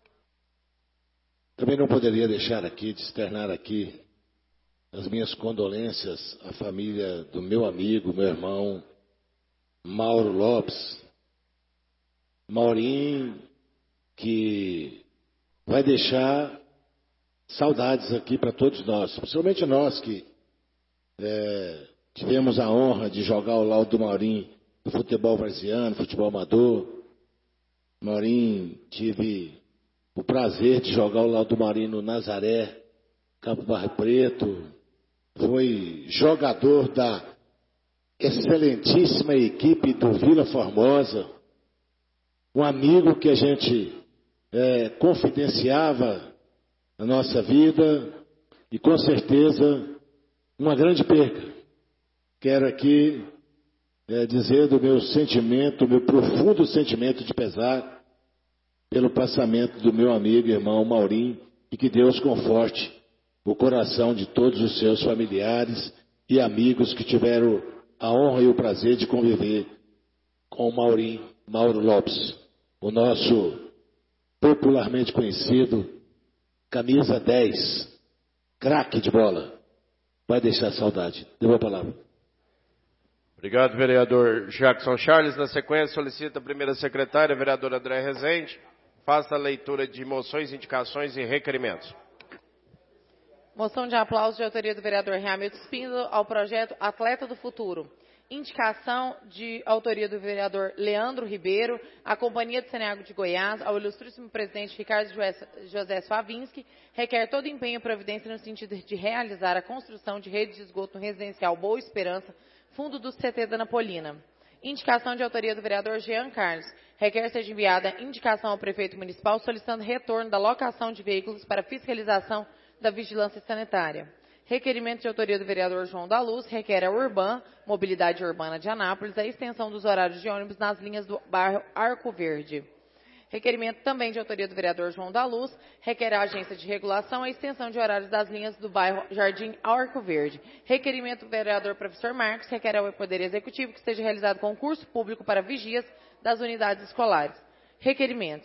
Também não poderia deixar aqui, de externar aqui, as minhas condolências à família do meu amigo, meu irmão, Mauro Lopes. Maurinho, que vai deixar saudades aqui para todos nós, principalmente nós que é, tivemos a honra de jogar ao lado do Maurinho no futebol varziano, futebol amador. Maurinho, tive o prazer de jogar ao lado do Maurinho no Nazaré, Campo Barro Preto. Foi jogador da excelentíssima equipe do Vila Formosa. Um amigo que a gente é, confidenciava na nossa vida e com certeza uma grande perca. Quero aqui é, dizer do meu sentimento, meu profundo sentimento de pesar pelo passamento do meu amigo e irmão Maurinho, e que Deus conforte o coração de todos os seus familiares e amigos que tiveram a honra e o prazer de conviver com o Maurinho, Mauro Lopes, o nosso popularmente conhecido camisa dez, craque de bola. Vai deixar saudade. Deu a palavra. Obrigado, vereador Jackson Charles. Na sequência, solicita a primeira secretária, vereadora André Rezende, faça a leitura de moções, indicações e requerimentos. Moção de aplauso de autoria do vereador Hamilton Spindler ao projeto Atleta do Futuro. Indicação de autoria do vereador Leandro Ribeiro, à Companhia de Saneamento de Goiás, ao ilustríssimo presidente Ricardo José Swavinski, requer todo empenho e providência no sentido de realizar a construção de rede de esgoto no residencial Boa Esperança, fundo do C T da Napolina. Indicação de autoria do vereador Jean Carlos, requer seja enviada indicação ao prefeito municipal solicitando retorno da locação de veículos para fiscalização da vigilância sanitária. Requerimento de autoria do vereador João da Luz, requer a Urban, Mobilidade Urbana de Anápolis, a extensão dos horários de ônibus nas linhas do bairro Arco Verde. Requerimento também de autoria do vereador João da Luz, requer a agência de regulação a extensão de horários das linhas do bairro Jardim Arco Verde. Requerimento do vereador professor Marcos, requer ao Poder Executivo que seja realizado concurso público para vigias das unidades escolares. Requerimentos.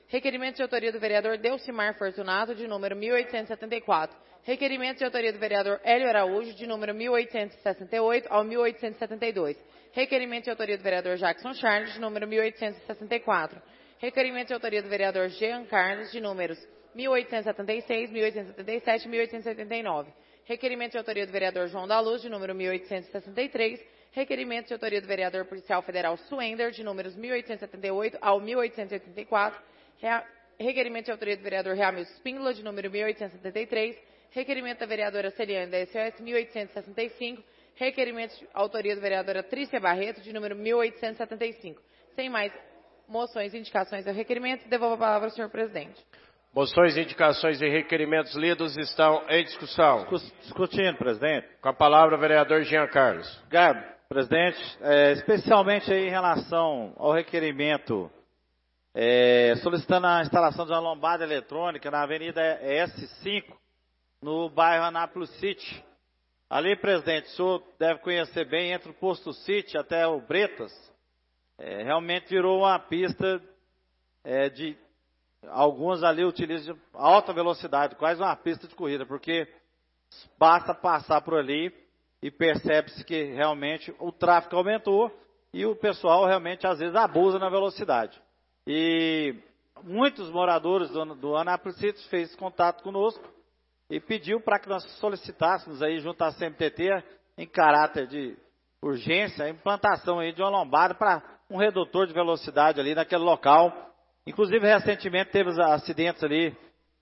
Requerimento de autoria do vereador Delcimar Fortunato, de número mil oitocentos e setenta e quatro. Requerimento de autoria do vereador Hélio Araújo, de número mil oitocentos e sessenta e oito ao mil oitocentos e setenta e dois. Requerimento de autoria do vereador Jackson Charles, de número mil oitocentos e sessenta e quatro. Requerimento de autoria do vereador Jean Carlos, de números mil oitocentos e setenta e seis, mil oitocentos e setenta e sete e mil oitocentos e oitenta e nove. Requerimento de autoria do vereador João da Luz, de número mil oitocentos e sessenta e três. Requerimento de autoria do vereador policial federal Suender, de números mil oitocentos e setenta e oito ao mil oitocentos e oitenta e quatro. Rea... Requerimento de autoria do vereador Realmilson Spínola, de número mil oitocentos e setenta e três. Requerimento da vereadora Celiane da S O S, mil oitocentos e sessenta e cinco. Requerimento de autoria do vereadora Trícia Barreto, de número mil oitocentos e setenta e cinco. Sem mais moções, indicações ou requerimentos, devolvo a palavra ao senhor presidente. Moções, indicações e requerimentos lidos estão em discussão. Discutindo, presidente. Com a palavra, o vereador Jean Carlos. Obrigado, presidente. É, especialmente aí em relação ao requerimento é, solicitando a instalação de uma lombada eletrônica na Avenida S cinco, no bairro Anápolis City. Ali, presidente, o senhor deve conhecer bem, entre o posto City até o Bretas, é, realmente virou uma pista é, de... Alguns ali utilizam de alta velocidade, quase uma pista de corrida, porque basta passar por ali e percebe-se que realmente o tráfego aumentou e o pessoal realmente às vezes abusa na velocidade. E muitos moradores do, do Anápolis City fez contato conosco e pediu para que nós solicitássemos aí junto à C M T T, em caráter de urgência, a implantação aí de uma lombada para um redutor de velocidade ali naquele local. Inclusive, recentemente teve acidentes ali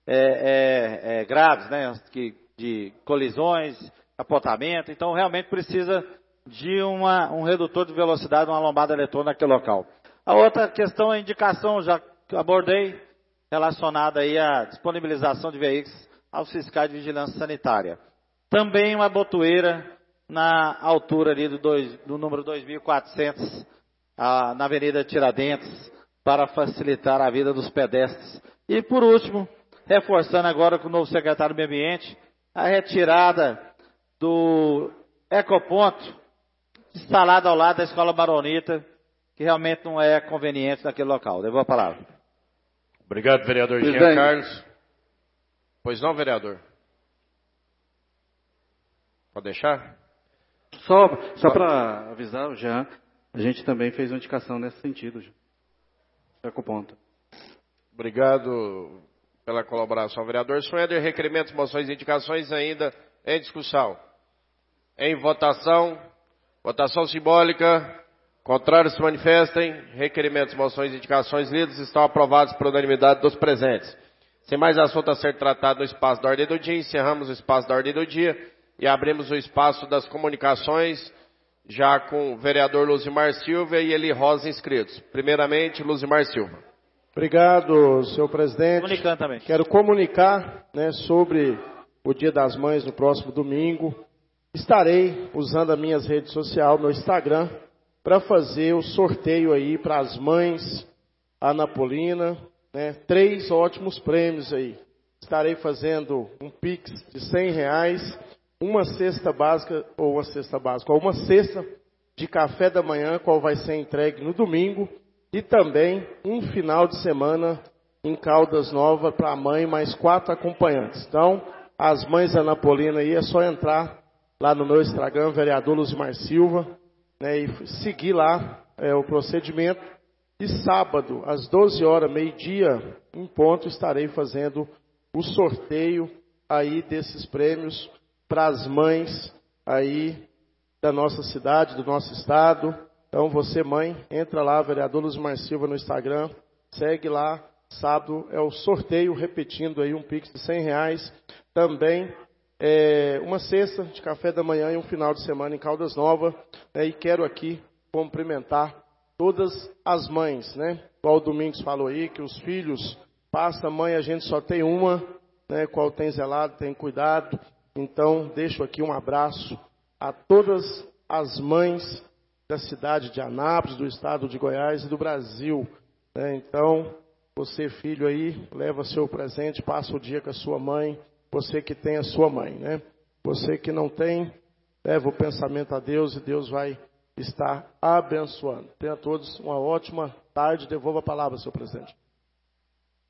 é, é, é, graves, né, que, de colisões, capotamento. Então, realmente precisa de uma, um redutor de velocidade, uma lombada eletrônica naquele local. A outra questão, a indicação, já abordei, relacionada aí à disponibilização de veículos aos fiscais de vigilância sanitária. Também uma botoeira na altura ali do, dois, do número dois mil e quatrocentos, a, na Avenida Tiradentes, para facilitar a vida dos pedestres. E, por último, reforçando agora com o novo secretário do Meio Ambiente, a retirada do ecoponto instalado ao lado da Escola Maronita, que realmente não é conveniente naquele local. Devolvo a palavra. Obrigado, vereador Jean Presidente. Carlos. Pois não, vereador? Pode deixar? Só, só para avisar o Jean, a gente também fez uma indicação nesse sentido, Jean. Ecoponto. Obrigado pela colaboração, vereador Suender. Requerimentos, moções e indicações ainda em discussão. Em votação. Votação simbólica. Contrários se manifestem. Requerimentos, moções e indicações lidos estão aprovados por unanimidade dos presentes. Sem mais assunto a ser tratado no espaço da ordem do dia, encerramos o espaço da ordem do dia e abrimos o espaço das comunicações, já com o vereador Luzimar Silva e Eli Rosa inscritos. Primeiramente, Luzimar Silva. Obrigado, senhor presidente. Comunicando também. Quero comunicar, né, sobre o Dia das Mães no próximo domingo. Estarei usando as minhas redes sociais, no Instagram, para fazer o sorteio aí para as mães anapolina, né, três ótimos prêmios aí. Estarei fazendo um Pix de cem reais, uma cesta básica, ou uma cesta básica, ou uma cesta de café da manhã, qual vai ser entregue no domingo, e também um final de semana em Caldas Novas para a mãe, mais quatro acompanhantes. Então, as mães anapolina aí, é só entrar lá no meu Instagram, vereador Luzimar Silva, né, e seguir lá é, o procedimento. E sábado, às doze horas, meio-dia, em ponto, estarei fazendo o sorteio aí desses prêmios para as mães aí da nossa cidade, do nosso estado. Então, você, mãe, entra lá, vereador Luzimar Silva no Instagram, segue lá. Sábado é o sorteio, repetindo aí um Pix de cem reais. Também é, uma cesta de café da manhã e um final de semana em Caldas Novas. Né, e quero aqui cumprimentar todas as mães, né? Qual o Domingos falou aí, que os filhos passam, mãe, a gente só tem uma, né? Qual tem zelado, tem cuidado. Então, deixo aqui um abraço a todas as mães da cidade de Anápolis, do estado de Goiás e do Brasil. Né? Então, você, filho aí, leva seu presente, passa o dia com a sua mãe, você que tem a sua mãe. Né? Você que não tem, leva o pensamento a Deus e Deus vai estar abençoando. Tenha a todos uma ótima tarde. Devolvo a palavra, senhor presidente.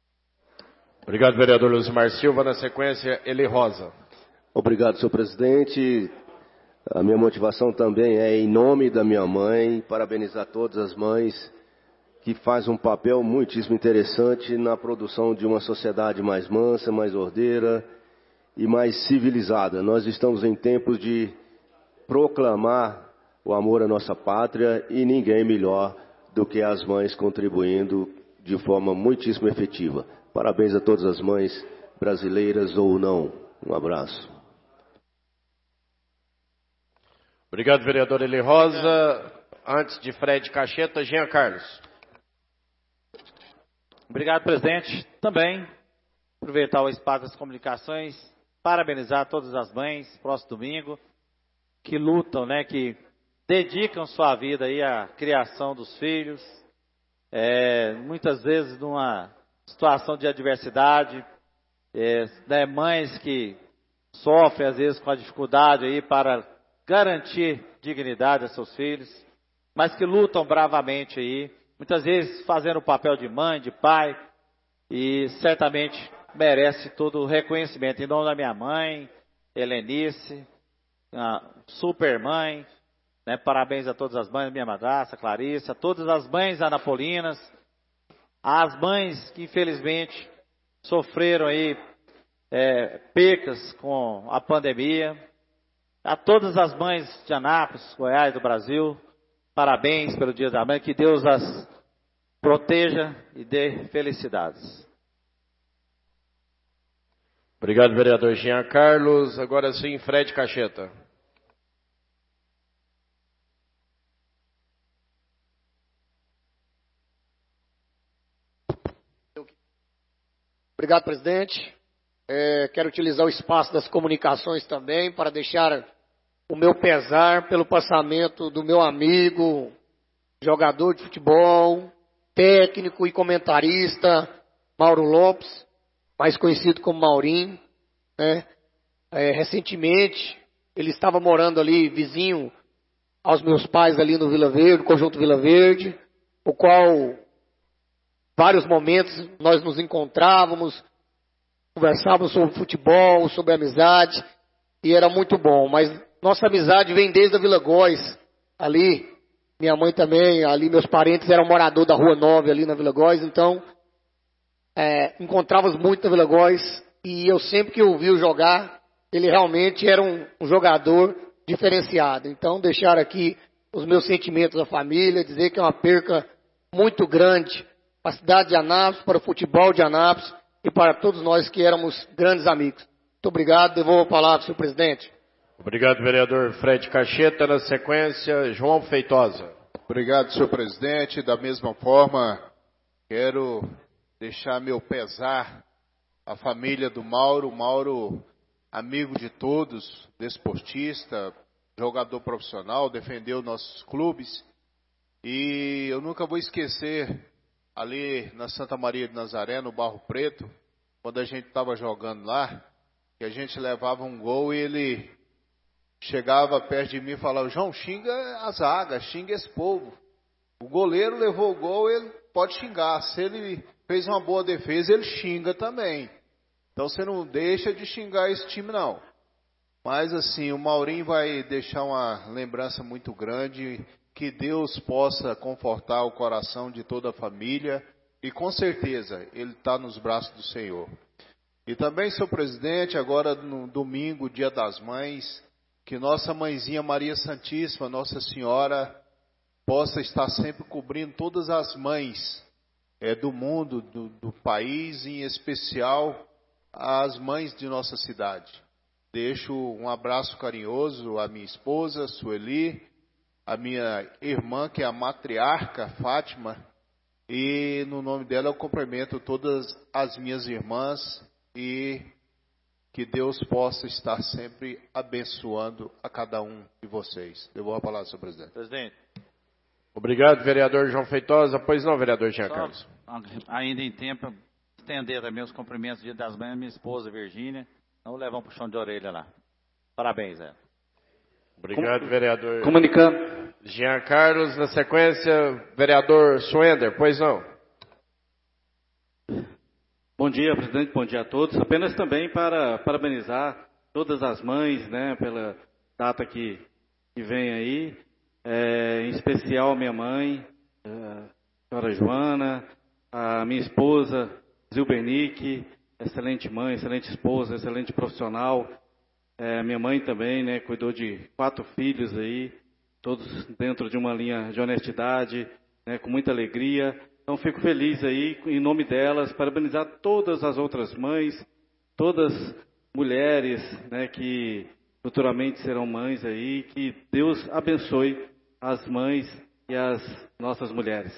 Obrigado, vereador Luzimar Silva. Na sequência, Eli Rosa. Obrigado, senhor presidente. A minha motivação também é, em nome da minha mãe, parabenizar todas as mães que fazem um papel muitíssimo interessante na produção de uma sociedade mais mansa, mais ordeira e mais civilizada. Nós estamos em tempos de proclamar o amor à nossa pátria e ninguém melhor do que as mães contribuindo de forma muitíssimo efetiva. Parabéns a todas as mães brasileiras ou não. Um abraço. Obrigado, vereador Eli Rosa. Antes de Fred Cacheta, Jean Carlos. Obrigado, presidente. Também aproveitar o espaço das comunicações, parabenizar todas as mães, próximo domingo, que lutam, né, que dedicam sua vida aí à criação dos filhos, é, muitas vezes numa situação de adversidade, é, né, mães que sofrem às vezes com a dificuldade aí para garantir dignidade a seus filhos, mas que lutam bravamente aí, muitas vezes fazendo o papel de mãe, de pai, e certamente merece todo o reconhecimento. Em nome da minha mãe, Helenice, a super mãe, né, parabéns a todas as mães, minha madrasta, Clarice, a todas as mães anapolinas, as mães que infelizmente sofreram aí é, percas com a pandemia, a todas as mães de Anápolis, Goiás, do Brasil, parabéns pelo Dia da Mãe, que Deus as proteja e dê felicidades. Obrigado, vereador Jean Carlos. Agora sim, Fred Cacheta. Obrigado, presidente. É, quero utilizar o espaço das comunicações também para deixar o meu pesar pelo passamento do meu amigo, jogador de futebol, técnico e comentarista, Mauro Lopes, mais conhecido como Maurinho. Né? É, recentemente, ele estava morando ali, vizinho aos meus pais ali no Vila Verde, no Conjunto Vila Verde, o qual, vários momentos, nós nos encontrávamos, conversávamos sobre futebol, sobre amizade, e era muito bom. Mas nossa amizade vem desde a Vila Góes, ali, minha mãe também, ali meus parentes eram moradores da Rua nove, ali na Vila Góes, então, é, encontrávamos muito na Vila Góes, e eu sempre que o vi jogar, ele realmente era um, um jogador diferenciado. Então, deixar aqui os meus sentimentos à família, dizer que é uma perca muito grande para a cidade de Anápolis, para o futebol de Anápolis, e para todos nós que éramos grandes amigos. Muito obrigado. Devolvo a palavra, senhor presidente. Obrigado, vereador Fred Cacheta. Na sequência, João Feitosa. Obrigado, senhor presidente. Da mesma forma, quero deixar meu pesar à família do Mauro. Mauro, amigo de todos, desportista, jogador profissional, defendeu nossos clubes. E eu nunca vou esquecer ali na Santa Maria de Nazaré, no Barro Preto, quando a gente estava jogando lá, que a gente levava um gol e ele chegava perto de mim e falava: João, xinga a zaga, xinga esse povo. O goleiro levou o gol, ele pode xingar. Se ele fez uma boa defesa, ele xinga também. Então você não deixa de xingar esse time, não. Mas assim, o Maurinho vai deixar uma lembrança muito grande. Que Deus possa confortar o coração de toda a família. E com certeza, ele está nos braços do Senhor. E também, senhor presidente, agora no domingo, Dia das Mães, que nossa mãezinha Maria Santíssima, Nossa Senhora, possa estar sempre cobrindo todas as mães é, do mundo, do, do país, em especial as mães de nossa cidade. Deixo um abraço carinhoso à minha esposa, Sueli, a minha irmã, que é a matriarca, Fátima, e no nome dela eu cumprimento todas as minhas irmãs e que Deus possa estar sempre abençoando a cada um de vocês. Eu vou a palavra, senhor presidente. Presidente. Obrigado, vereador João Feitosa. Pois não, vereador Jean Carlos. Ainda em tempo, estender também os cumprimentos do Dia das Mães, minha esposa, Virgínia. Não levar um puxão de orelha lá. Parabéns, Zé. Obrigado, vereador Comunicando. Jean Carlos. Na sequência, vereador Suender. Pois não. Bom dia, presidente, bom dia a todos. Apenas também para parabenizar todas as mães, né, pela data que, que vem aí, é, em especial a minha mãe, a senhora Joana, a minha esposa, Zilbernique, excelente mãe, excelente esposa, excelente profissional. É, minha mãe também, né, cuidou de quatro filhos aí, todos dentro de uma linha de honestidade, né, com muita alegria. Então, fico feliz aí, em nome delas, parabenizar todas as outras mães, todas mulheres, né, que futuramente serão mães aí, que Deus abençoe as mães e as nossas mulheres.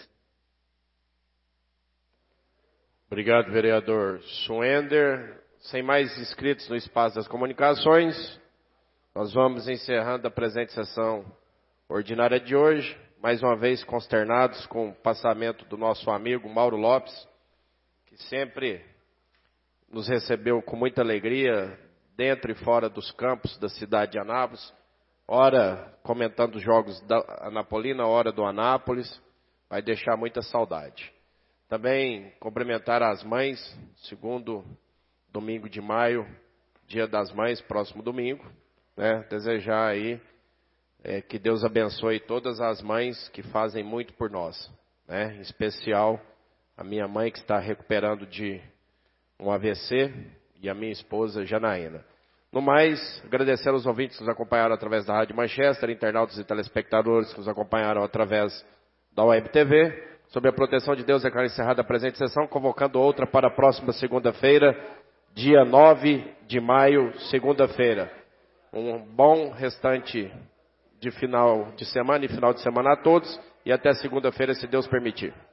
Obrigado, vereador Schwender. Sem mais inscritos no espaço das comunicações, nós vamos encerrando a presente sessão ordinária de hoje. Mais uma vez consternados com o passamento do nosso amigo Mauro Lopes, que sempre nos recebeu com muita alegria, dentro e fora dos campos da cidade de Anápolis, ora comentando os jogos da Anapolina, ora do Anápolis, vai deixar muita saudade. Também cumprimentar as mães, segundo domingo de maio, dia das mães, próximo domingo, né? Desejar aí É, que Deus abençoe todas as mães que fazem muito por nós, né? Em especial a minha mãe que está recuperando de um A V C e a minha esposa Janaína. No mais, agradecer aos ouvintes que nos acompanharam através da Rádio Manchester, internautas e telespectadores que nos acompanharam através da Web T V. Sob a proteção de Deus, declaro encerrada a presente sessão, convocando outra para a próxima segunda-feira, dia nove de maio, segunda-feira. Um bom restante de final de semana e final de semana a todos, e até segunda-feira, se Deus permitir.